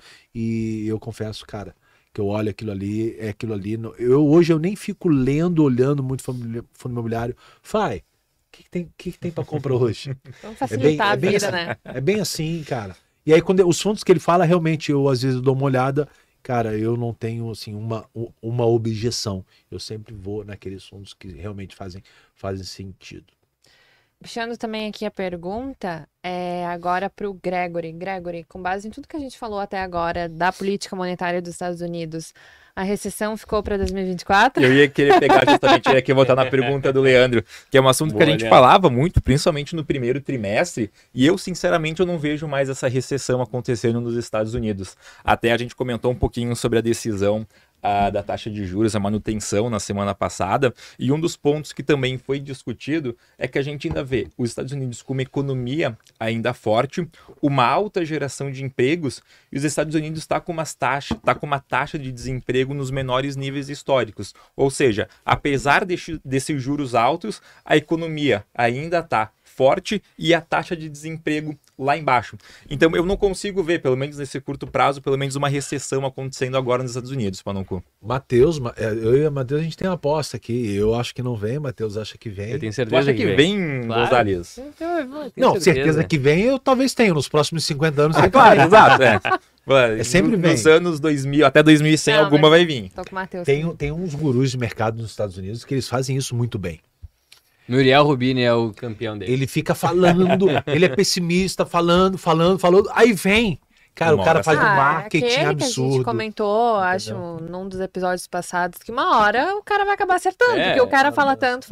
E eu confesso, cara, que eu olho aquilo ali, é aquilo ali. Hoje eu nem fico olhando muito fundo imobiliário. FAI, o que tem para comprar hoje? Vamos facilitar a vida, assim, né? É bem assim, cara. E aí, quando os fundos que ele fala, realmente, eu às vezes dou uma olhada, cara, eu não tenho, assim, uma objeção. Eu sempre vou naqueles fundos que realmente fazem sentido. Puxando também aqui a pergunta, agora para o Gregory. Gregory, com base em tudo que a gente falou até agora da política monetária dos Estados Unidos, a recessão ficou para 2024? Eu ia querer pegar justamente, ia querer voltar na pergunta do Leandro, que é um assunto que a gente falava muito, principalmente no primeiro trimestre, e eu, sinceramente, eu não vejo mais essa recessão acontecendo nos Estados Unidos. Até a gente comentou um pouquinho sobre a decisão da taxa de juros, a manutenção na semana passada, e um dos pontos que também foi discutido é que a gente ainda vê os Estados Unidos com uma economia ainda forte, uma alta geração de empregos, e os Estados Unidos está com uma taxa de desemprego nos menores níveis históricos. Ou seja, apesar desses juros altos, a economia ainda está forte e a taxa de desemprego lá embaixo. Então eu não consigo ver, pelo menos nesse curto prazo, pelo menos uma recessão acontecendo agora nos Estados Unidos, Panonco. Matheus, eu e o Matheus, a gente tem uma aposta aqui. Eu acho que não vem, Matheus acha que vem. Eu tenho Tu certeza acha que vem, Claro. Gonzalez? Não, certeza que vem, eu talvez tenha. Nos próximos 50 anos. Claro, exato. Sempre vem. Nos anos 2000, até 2100, Não, alguma mas- vai vir. Tô com o Matheus. Tem uns gurus de mercado nos Estados Unidos que eles fazem isso muito bem. Muriel Rubini é o campeão dele. Ele fica falando, ele é pessimista, falando, aí vem. Cara, o cara faz um marketing aquele que a absurdo. gente comentou, acho, num dos episódios passados, que uma hora o cara vai acabar acertando, porque o cara fala tanto.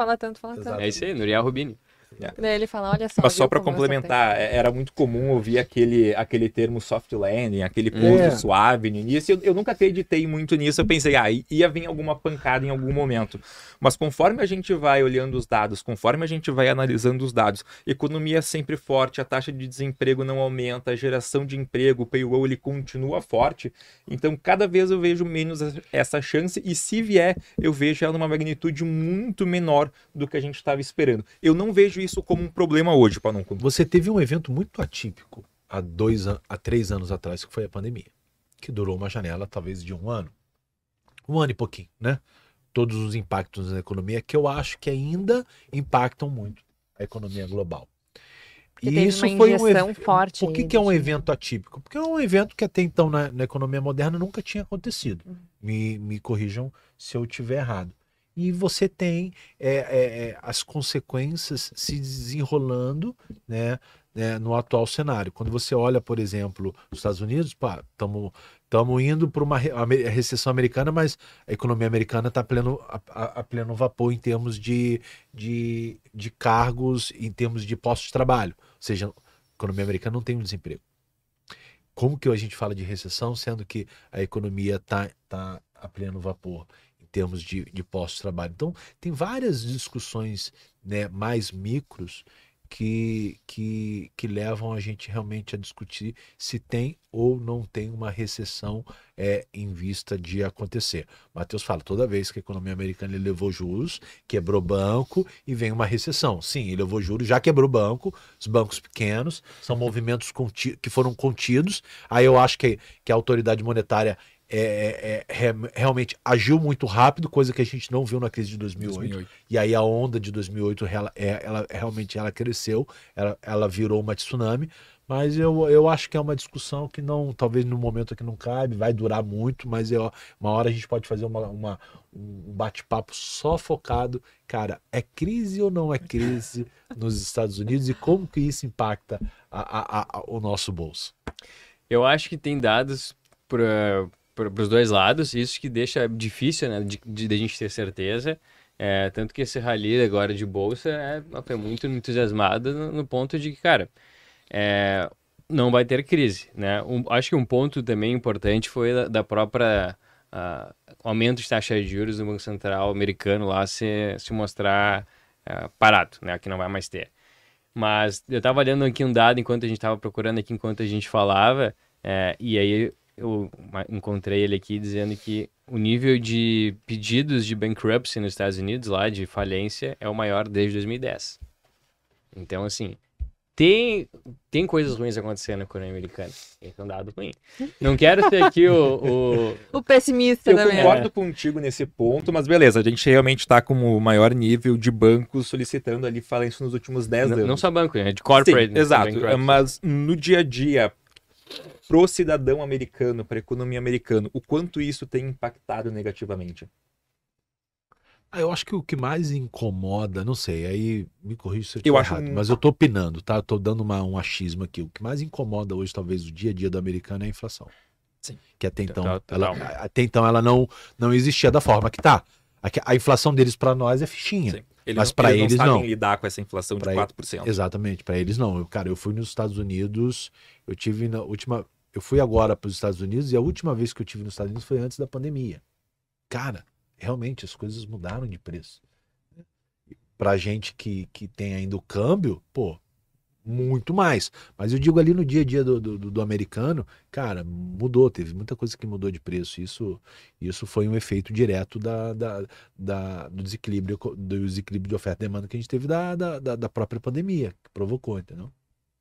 É isso aí, Muriel Rubini. Daí ele fala, olha só. Mas só viu para como eu complementar, era muito comum ouvir aquele termo soft landing, aquele pouso suave no início. Eu nunca acreditei muito nisso. Eu pensei, ia vir alguma pancada em algum momento. Mas conforme a gente vai olhando os dados, conforme a gente vai analisando os dados, economia é sempre forte, a taxa de desemprego não aumenta, a geração de emprego, o payroll, ele continua forte. Então, cada vez eu vejo menos essa chance e se vier, eu vejo ela numa magnitude muito menor do que a gente estava esperando. Eu não vejo isso como um problema hoje, Panonco. Você teve um evento muito atípico há 3 anos atrás, que foi a pandemia, que durou uma janela talvez de 1 ano. 1 ano e pouquinho, né? Todos os impactos na economia que eu acho que ainda impactam muito a economia global. Porque teve uma injeção forte Por que aí, é um gente. evento atípico? Porque é um evento que até então na economia moderna nunca tinha acontecido. Me corrijam se eu estiver errado. E você tem as consequências se desenrolando, né, no atual cenário. Quando você olha, por exemplo, os Estados Unidos, estamos indo para uma recessão americana, mas a economia americana está a pleno vapor em termos de cargos, em termos de postos de trabalho. Ou seja, a economia americana não tem um desemprego. Como que a gente fala de recessão, sendo que a economia está a pleno vapor em termos de postos de trabalho? Então, tem várias discussões, né, mais micros que levam a gente realmente a discutir se tem ou não tem uma recessão em vista de acontecer. Matheus fala, toda vez que a economia americana ele levou juros, quebrou banco e vem uma recessão. Sim, ele levou juros, já quebrou banco, os bancos pequenos, são movimentos que foram contidos. Aí eu acho que a autoridade monetária realmente agiu muito rápido, coisa que a gente não viu na crise de 2008. E aí a onda de 2008 ela realmente cresceu, ela virou uma tsunami, Mas eu acho que é uma discussão que não, talvez no momento aqui não cabe, vai durar muito, mas uma hora a gente pode fazer um bate-papo só focado, cara, é crise ou não é crise nos Estados Unidos e como que isso impacta o nosso bolso? Eu acho que tem dados para os dois lados, isso que deixa difícil, né, de a gente ter certeza. Tanto que esse rally agora de bolsa foi muito entusiasmado no ponto de que, cara, não vai ter crise, né? Acho que um ponto também importante foi da própria aumento de taxa de juros do Banco Central americano lá se mostrar parado, né? Que não vai mais ter. Mas eu estava olhando aqui um dado enquanto a gente estava procurando aqui, enquanto a gente falava, e aí eu encontrei ele aqui dizendo que o nível de pedidos de bankruptcy nos Estados Unidos, lá de falência, é o maior desde 2010. Então, assim, tem coisas ruins acontecendo na economia americana. Esse é um dado ruim. Não quero ser aqui o pessimista Eu da minha. concordo contigo nesse ponto, mas beleza, a gente realmente está com o maior nível de bancos solicitando ali falência nos últimos 10 anos. Não só banco, né? De corporate. Sim, exato, bankruptcy. mas no dia a dia, pro cidadão americano, para a economia americana, o quanto isso tem impactado negativamente? Eu acho que o que mais incomoda, não sei, aí me corrija se eu Eu estiver acho errado, mas eu tô opinando, tá? Eu tô dando um achismo aqui. O que mais incomoda hoje, talvez, o dia a dia do americano é a inflação. Sim. Que até então, Total. até então ela não existia da forma que tá. A inflação deles para nós é fichinha. Sim. Mas para eles não sabem não. lidar com essa inflação de 4%. Exatamente, para eles não. Eu fui nos Estados Unidos, eu fui agora para os Estados Unidos e a última vez que eu tive nos Estados Unidos foi antes da pandemia. Cara, realmente as coisas mudaram de preço. Pra gente que tem ainda o câmbio, pô, muito mais. Mas eu digo ali no dia a dia do americano, cara, mudou, teve muita coisa que mudou de preço. Isso foi um efeito direto do desequilíbrio de oferta e demanda que a gente teve da própria pandemia, que provocou, entendeu?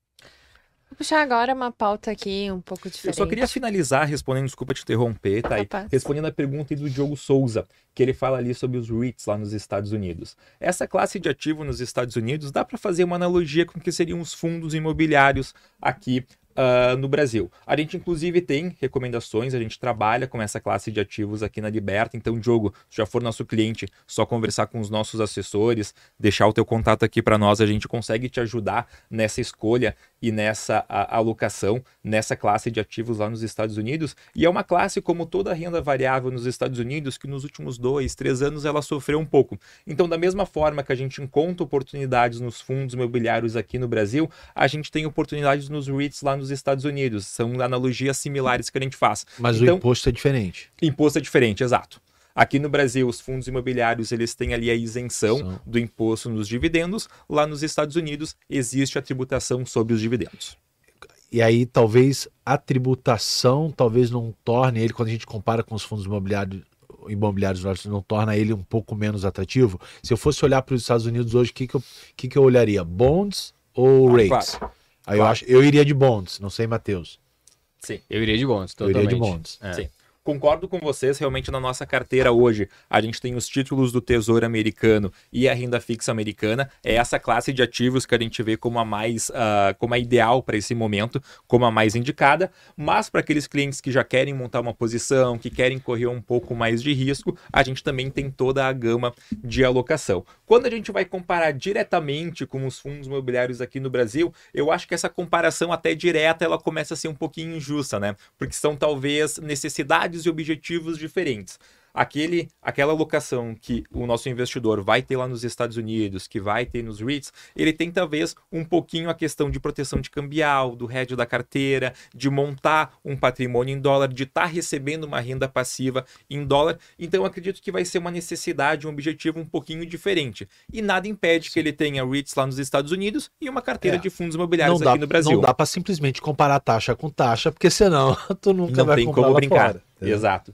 Vou puxar agora uma pauta aqui um pouco diferente. Eu só queria finalizar respondendo, desculpa te interromper, tá? Capaz. Respondendo a pergunta aí do Diogo Souza, que ele fala ali sobre os REITs lá nos Estados Unidos. Essa classe de ativo nos Estados Unidos dá para fazer uma analogia com o que seriam os fundos imobiliários aqui no Brasil. A gente inclusive tem recomendações, a gente trabalha com essa classe de ativos aqui na Liberta, então Diogo, se já for nosso cliente, só conversar com os nossos assessores, deixar o teu contato aqui para nós, a gente consegue te ajudar nessa escolha e nessa alocação, nessa classe de ativos lá nos Estados Unidos, e é uma classe como toda a renda variável nos Estados Unidos, que nos últimos 2, 3 anos ela sofreu um pouco. Então, da mesma forma que a gente encontra oportunidades nos fundos imobiliários aqui no Brasil, a gente tem oportunidades nos REITs lá nos Estados Unidos. São analogias similares que a gente faz. Mas então, o imposto é diferente. Imposto é diferente, exato. Aqui no Brasil, os fundos imobiliários eles têm ali a isenção do imposto nos dividendos. Lá nos Estados Unidos, existe a tributação sobre os dividendos. E aí, talvez a tributação talvez não torne ele, quando a gente compara com os fundos imobiliários, não torna ele um pouco menos atrativo. Se eu fosse olhar para os Estados Unidos hoje, o que eu olharia? Bonds ou rates? Claro. Aí eu iria de bonds, não sei, Matheus. Sim. Eu iria de bonds, Eu totalmente. iria de bonds. Sim. Concordo com vocês, realmente na nossa carteira hoje a gente tem os títulos do Tesouro Americano e a renda fixa americana. É essa classe de ativos que a gente vê como como a ideal para esse momento, como a mais indicada, mas para aqueles clientes que já querem montar uma posição, que querem correr um pouco mais de risco, a gente também tem toda a gama de alocação. Quando a gente vai comparar diretamente com os fundos imobiliários aqui no Brasil, eu acho que essa comparação até direta ela começa a ser um pouquinho injusta, né? Porque são talvez necessidades e objetivos diferentes. Aquela alocação que o nosso investidor vai ter lá nos Estados Unidos, que vai ter nos REITs, ele tem talvez um pouquinho a questão de proteção de cambial, do hedge da carteira, de montar um patrimônio em dólar, de estar recebendo uma renda passiva em dólar. Então, eu acredito que vai ser uma necessidade, um objetivo um pouquinho diferente. E nada impede que ele tenha REITs lá nos Estados Unidos e uma carteira de fundos imobiliários aqui no Brasil. Não dá para simplesmente comparar taxa com taxa, porque senão tu nunca vai comprar lá fora. Exato.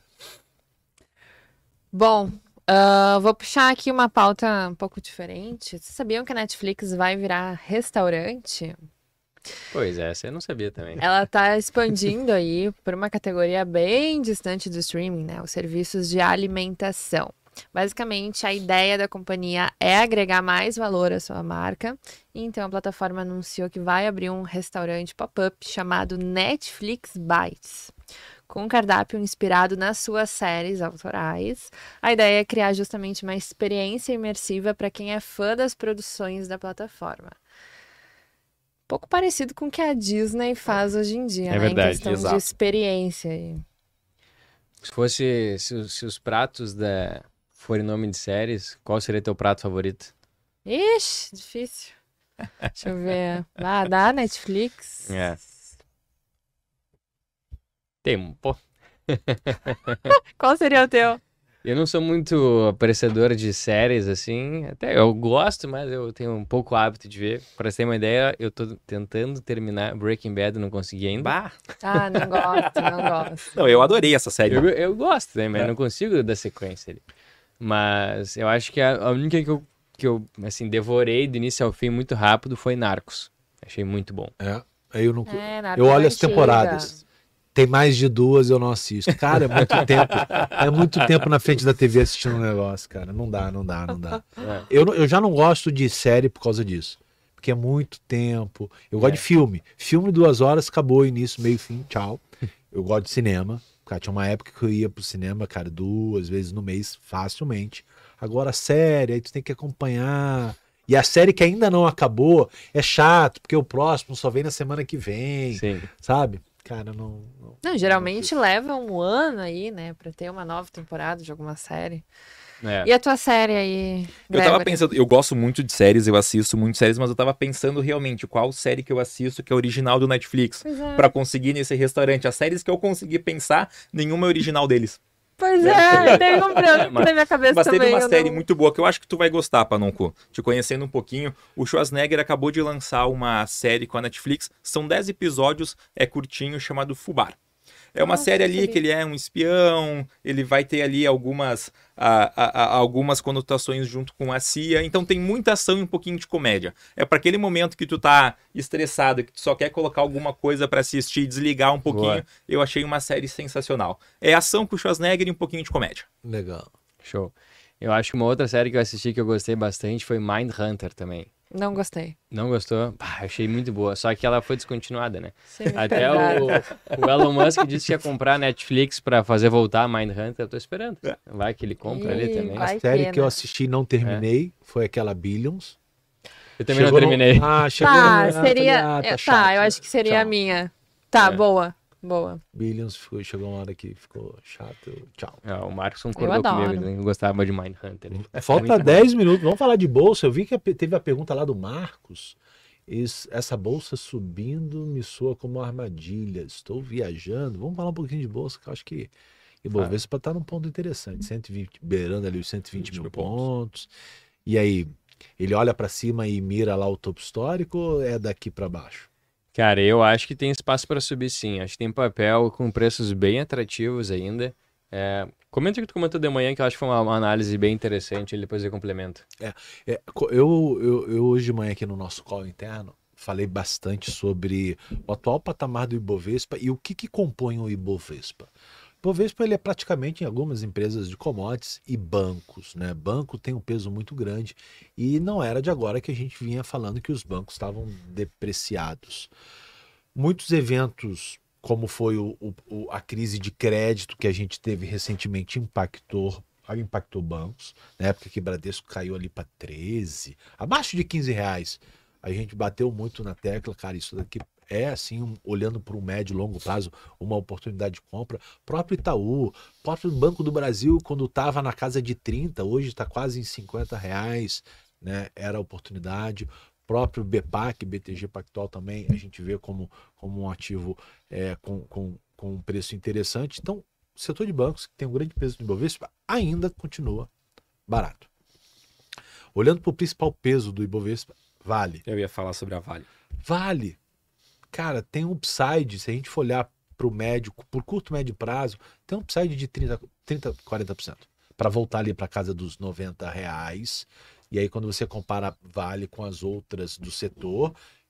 Bom, vou puxar aqui uma pauta um pouco diferente. Vocês sabiam que a Netflix vai virar restaurante? Pois é, essa eu não sabia também. Ela está expandindo aí por uma categoria bem distante do streaming, né? Os serviços de alimentação. Basicamente, a ideia da companhia é agregar mais valor à sua marca. Então, a plataforma anunciou que vai abrir um restaurante pop-up chamado Netflix Bites, com um cardápio inspirado nas suas séries autorais. A ideia é criar justamente uma experiência imersiva para quem é fã das produções da plataforma. Pouco parecido com o que a Disney faz hoje em dia, É né? verdade, Em questão exato. de experiência. Se os pratos forem nome de séries, qual seria teu prato favorito? Ixi, difícil. Deixa eu ver. Da Netflix. É. Tem, pô, Qual seria o teu? eu não sou muito apreciador de séries, assim, até eu gosto, mas eu tenho um pouco hábito de ver. Pra você ter uma ideia, eu tô tentando terminar Breaking Bad, não consegui ainda. Bah. Ah, não gosto, não gosto. Não, eu adorei essa série. Eu gosto, né, mas não consigo dar sequência ali. Mas eu acho que a única que eu, assim, devorei do início ao fim muito rápido foi Narcos. Achei muito bom. Aí eu não. Narcos Eu olho é as antiga. temporadas. Tem mais de 2, eu não assisto. Cara, é muito tempo. É muito tempo na frente da TV assistindo um negócio, cara. Não dá. É. Eu já não gosto de série por causa disso. Porque é muito tempo. Eu gosto de filme. Filme 2 horas, acabou, início, meio, fim, tchau. Eu gosto de cinema. Cara, tinha uma época que eu ia pro cinema, cara, 2 vezes no mês, facilmente. Agora, série, aí tu tem que acompanhar. E a série que ainda não acabou é chato, porque o próximo só vem na semana que vem, Sim. sabe? Cara, não. Não, geralmente leva um ano aí, né, pra ter uma nova temporada de alguma série. É. E a tua série aí, Eu tava Gregory? pensando, eu gosto muito de séries, eu assisto muito séries, mas eu tava pensando realmente qual série que eu assisto que é original do Netflix, Pois é. pra conseguir nesse restaurante. As séries que eu consegui pensar, nenhuma é original deles. Pois é, teve um branco na minha cabeça Mas também. teve uma eu série não- muito boa que eu acho que tu vai gostar, Panonco. Te conhecendo um pouquinho, o Schwarzenegger acabou de lançar uma série com a Netflix, são 10 episódios, é curtinho, chamado Fubar. É uma Nossa, série não ali sabia. que ele é um espião, ele vai ter ali algumas conotações junto com a CIA, então tem muita ação e um pouquinho de comédia. É para aquele momento que tu tá estressado, que tu só quer colocar alguma coisa para assistir e desligar um pouquinho, Boa. eu achei uma série sensacional. É ação com o Schwarzenegger e um pouquinho de comédia. Legal. Show. Eu acho que uma outra série que eu assisti que eu gostei bastante foi Mindhunter também. Não gostei. Não gostou? Pá, achei muito boa. Só que ela foi descontinuada, né? Achei muito Até pesado. o Elon Musk disse que ia comprar a Netflix pra fazer voltar a Mindhunter. Eu tô esperando. Vai que ele compra ali Ih, também. vai. A série que, que eu né? assisti e não terminei foi aquela Billions. Eu também não Chegou no- terminei. chegou Tá, no- seria. falei, tá, chato, eu acho que seria a tchau. minha. Tá, É. boa. Billions chegou uma hora que ficou chato. Tchau. Ah, o Marcos concordou adoro. comigo, né? Eu gostava de Mindhunter. Falta 10 minutos. Vamos falar de bolsa. Eu vi que teve a pergunta lá do Marcos. Essa bolsa subindo me soa como uma armadilha. Estou viajando. Vamos falar um pouquinho de bolsa, que eu acho que Ibovespa está num ponto interessante. 120, beirando ali os 120 mil pontos. E aí, ele olha para cima e mira lá o topo histórico ou é daqui para baixo? Cara, eu acho que tem espaço para subir sim. Acho que tem papel com preços bem atrativos ainda. Comenta o que tu comentou de manhã, que eu acho que foi uma análise bem interessante, e depois eu complemento. Eu hoje de manhã aqui no nosso call interno falei bastante sobre o atual patamar do Ibovespa e o que compõe o Ibovespa. O Ibovespa ele é praticamente em algumas empresas de commodities e bancos, né? Banco tem um peso muito grande e não era de agora que a gente vinha falando que os bancos estavam depreciados. Muitos eventos, como foi a crise de crédito que a gente teve recentemente, impactou bancos. Na época que Bradesco caiu ali para 13, abaixo de R$ 15. A gente bateu muito na tecla, cara, isso daqui é assim, olhando para o médio e longo prazo, uma oportunidade de compra. Próprio Itaú, próprio Banco do Brasil, quando estava na casa de 30, hoje está quase em R$ 50, né? Era a oportunidade. Próprio BPAC, BTG Pactual também, a gente vê como um ativo com um preço interessante. Então, o setor de bancos, que tem um grande peso no Ibovespa, ainda continua barato. Olhando para o principal peso do Ibovespa, Vale. Eu ia falar sobre a Vale. Vale. Cara, tem um upside, se a gente for olhar para o médio, por curto médio prazo, tem um upside de 30, 40%. Para voltar ali para casa dos R$ 90. E aí, quando você compara Vale com as outras do setor,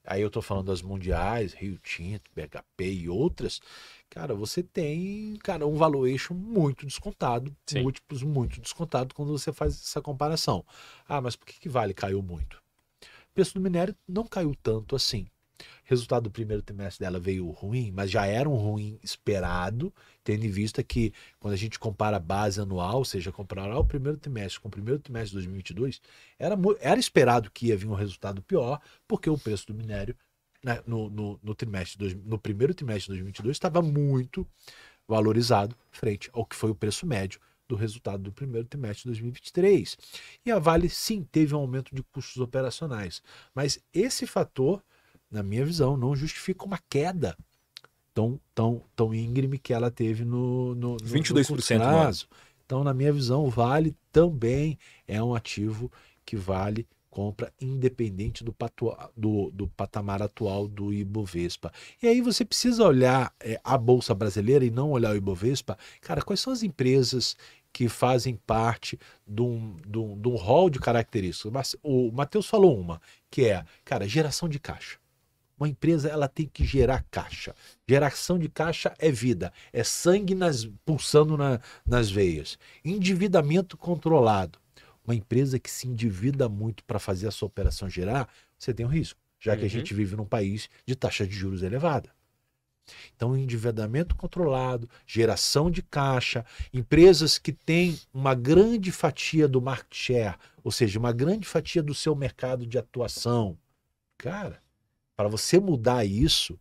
aí eu tô falando das mundiais, Rio Tinto, BHP e outras, cara, você tem, cara, um valuation muito descontado, Sim. múltiplos muito descontado quando você faz essa comparação. Ah, mas por que Vale caiu muito? O preço do minério não caiu tanto assim. Resultado do primeiro trimestre dela veio ruim, mas já era um ruim esperado, tendo em vista que quando a gente compara a base anual, ou seja, comparar o primeiro trimestre com o primeiro trimestre de 2022, era esperado que ia vir um resultado pior, porque o preço do minério, né, no primeiro trimestre de 2022 estava muito valorizado frente ao que foi o preço médio do resultado do primeiro trimestre de 2023. E a Vale, sim, teve um aumento de custos operacionais, mas esse fator, na minha visão, não justifica uma queda tão íngreme que ela teve no 22% curto no ano. prazo. Então, na minha visão, o Vale também é um ativo que Vale compra independente do patamar atual do Ibovespa. E aí você precisa olhar a Bolsa Brasileira e não olhar o Ibovespa. Cara, quais são as empresas que fazem parte de um rol de características? O Matheus falou uma, que é, cara, geração de caixa. Uma empresa, ela tem que gerar caixa. Geração de caixa é vida, é sangue pulsando nas veias. Endividamento controlado. Uma empresa que se endivida muito para fazer a sua operação gerar, você tem um risco, já que a gente vive num país de taxa de juros elevada. Então, endividamento controlado, geração de caixa, empresas que têm uma grande fatia do market share, ou seja, uma grande fatia do seu mercado de atuação. Cara, para você mudar isso,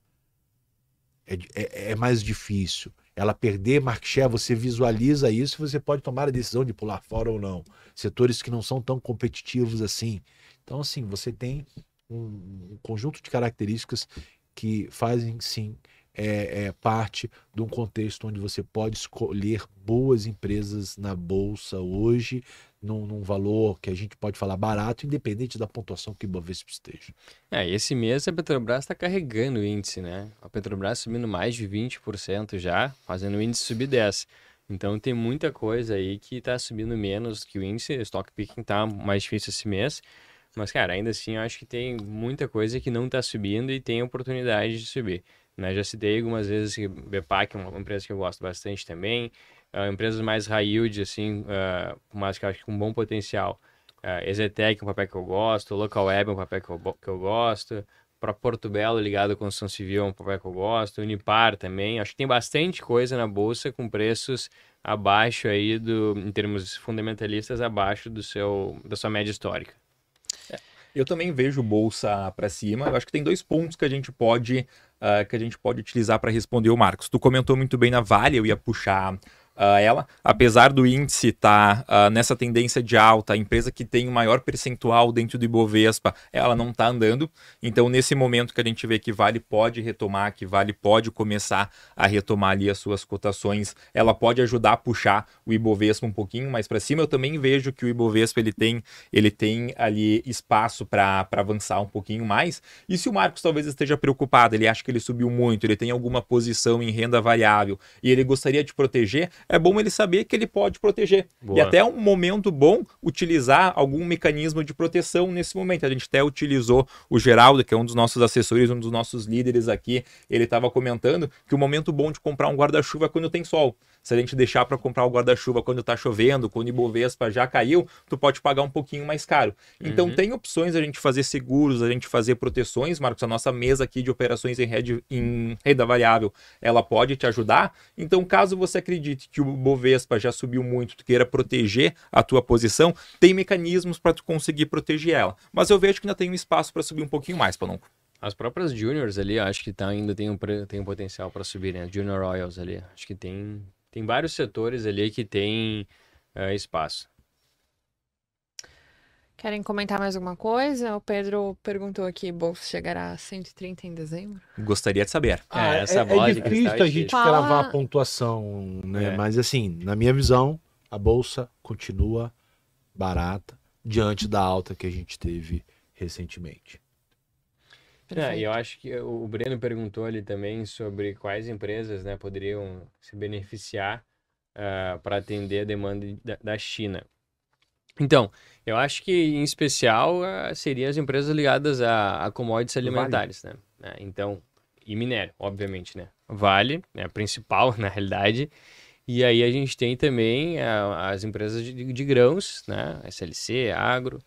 é mais difícil. Ela perder market share, você visualiza isso e você pode tomar a decisão de pular fora ou não. Setores que não são tão competitivos assim. Então, assim, você tem um conjunto de características que fazem, sim, parte de um contexto onde você pode escolher boas empresas na bolsa hoje, num valor que a gente pode falar barato, independente da pontuação que o Ibovespa esteja. Esse mês a Petrobras está carregando o índice, né? A Petrobras subindo mais de 20% já, fazendo o índice subir 10%. Então tem muita coisa aí que está subindo menos que o índice. O stock picking tá mais difícil esse mês. Mas, cara, ainda assim eu acho que tem muita coisa que não está subindo e tem oportunidade de subir. Né? Já citei algumas vezes que Bepac é uma empresa que eu gosto bastante também. Empresas mais high yield, assim, mas que eu acho que com bom potencial. Exetec é um papel que eu gosto, Local Web é um papel que eu gosto, para Porto Belo ligado à construção civil é um papel que eu gosto, Unipar também. Acho que tem bastante coisa na bolsa com preços abaixo aí em termos fundamentalistas, abaixo da sua média histórica. Eu também vejo bolsa para cima. Eu acho que tem dois pontos que a gente pode utilizar para responder o Marcos. Tu comentou muito bem na Vale, eu ia puxar ela, apesar do índice estar nessa tendência de alta, a empresa que tem o maior percentual dentro do Ibovespa, ela não está andando. Então, nesse momento que a gente vê que Vale pode retomar, que Vale pode começar a retomar ali as suas cotações, ela pode ajudar a puxar o Ibovespa um pouquinho mais para cima. Eu também vejo que o Ibovespa ele tem ali espaço para avançar um pouquinho mais. E se o Marcos talvez esteja preocupado, ele acha que ele subiu muito, ele tem alguma posição em renda variável e ele gostaria de proteger, é bom ele saber que ele pode proteger. Boa. E até é um momento bom utilizar algum mecanismo de proteção nesse momento. A gente até utilizou o Geraldo, que é um dos nossos assessores, um dos nossos líderes aqui, ele estava comentando que o momento bom de comprar um guarda-chuva é quando tem sol. Se a gente deixar para comprar o guarda-chuva quando está chovendo, quando o Ibovespa já caiu, tu pode pagar um pouquinho mais caro. Então tem opções a gente fazer seguros, a gente fazer proteções, Marcos. A nossa mesa aqui de operações em renda variável, ela pode te ajudar. Então, caso você acredite que o Ibovespa já subiu muito, tu queira proteger a tua posição, tem mecanismos para tu conseguir proteger ela. Mas eu vejo que ainda tem um espaço para subir um pouquinho mais, Panonco. As próprias juniors ali, acho que ainda tem um potencial para subir, né? Junior Royals ali, acho que tem vários setores ali que tem espaço. Querem comentar mais alguma coisa? O Pedro perguntou aqui, bolsa chegará a 130 em dezembro? Gostaria de saber. Essa bola de difícil cristal a gente Fala- cravar a pontuação, né? Mas assim, na minha visão, a bolsa continua barata diante da alta que a gente teve recentemente. E eu acho que o Breno perguntou ali também sobre quais empresas, né, poderiam se beneficiar para atender a demanda da China. Então, eu acho que, em especial, seriam as empresas ligadas a commodities alimentares, né? Então, e minério, obviamente, né? Vale, né? A principal, na realidade. E aí a gente tem também as empresas de grãos, né? SLC, Agro.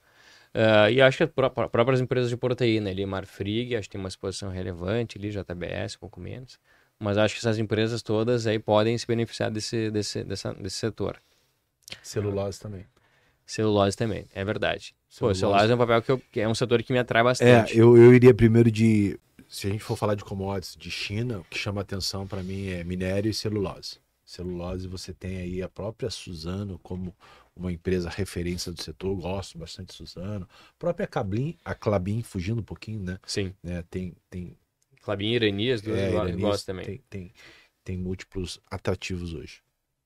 E acho que as próprias empresas de proteína ali, Marfrig, acho que tem uma exposição relevante ali, JBS, um pouco menos. Mas acho que essas empresas todas aí podem se beneficiar desse setor. Celulose também. Celulose também, é verdade. Celulose é um papel que é um setor que me atrai É, bastante. eu iria primeiro se a gente for falar de commodities de China, o que chama atenção para mim é minério e celulose. Celulose, você tem aí a própria Suzano como uma empresa referência do setor, gosto bastante de Suzano. A própria a Klabin, fugindo um pouquinho, né? Sim. Né? Tem Klabin e Iranias, gosto também. Tem múltiplos atrativos hoje.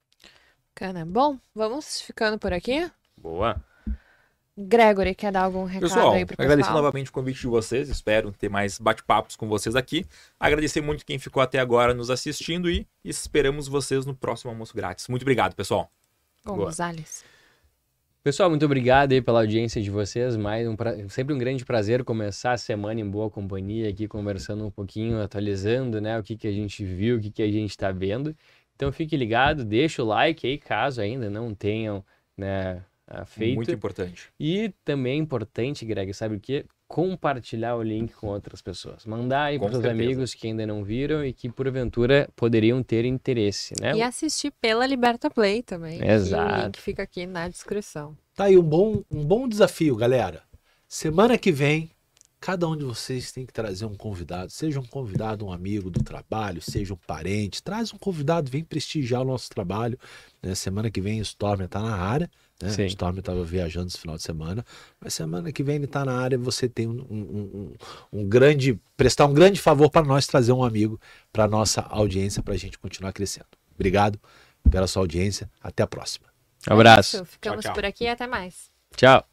Cara, bom, vamos ficando por aqui? Boa. Gregory, quer dar algum recado Pessoal, aí pro pessoal? agradecer novamente o convite de vocês, espero ter mais bate-papos com vocês aqui. Agradecer muito quem ficou até agora nos assistindo e esperamos vocês no próximo Almoço Grátis. Muito obrigado, pessoal. Gonzales. Pessoal, muito obrigado aí pela audiência de vocês. Sempre um grande prazer começar a semana em boa companhia aqui, conversando um pouquinho, atualizando, né, o que a gente viu, o que a gente está vendo. Então fique ligado, deixa o like aí, caso ainda não tenham, né, feito. Muito importante. E também é importante, Greg, sabe o quê? Compartilhar o link com outras pessoas. Mandar aí para os amigos que ainda não viram e que, porventura, poderiam ter interesse, né? E assistir pela Liberta Play também. Exato. O link fica aqui na descrição. Tá aí um bom desafio, galera. Semana que vem, cada um de vocês tem que trazer um convidado. Seja um convidado, um amigo do trabalho, seja um parente. Traz um convidado, vem prestigiar o nosso trabalho. Né? Semana que vem o Stormer tá na área. Né? O Stormer estava viajando esse final de semana. Mas semana que vem ele tá na área e você tem prestar um grande favor para nós trazer um amigo para nossa audiência, para a gente continuar crescendo. Obrigado pela sua audiência. Até a próxima. Um abraço. Ficamos Tchau. por aqui e até mais. Tchau.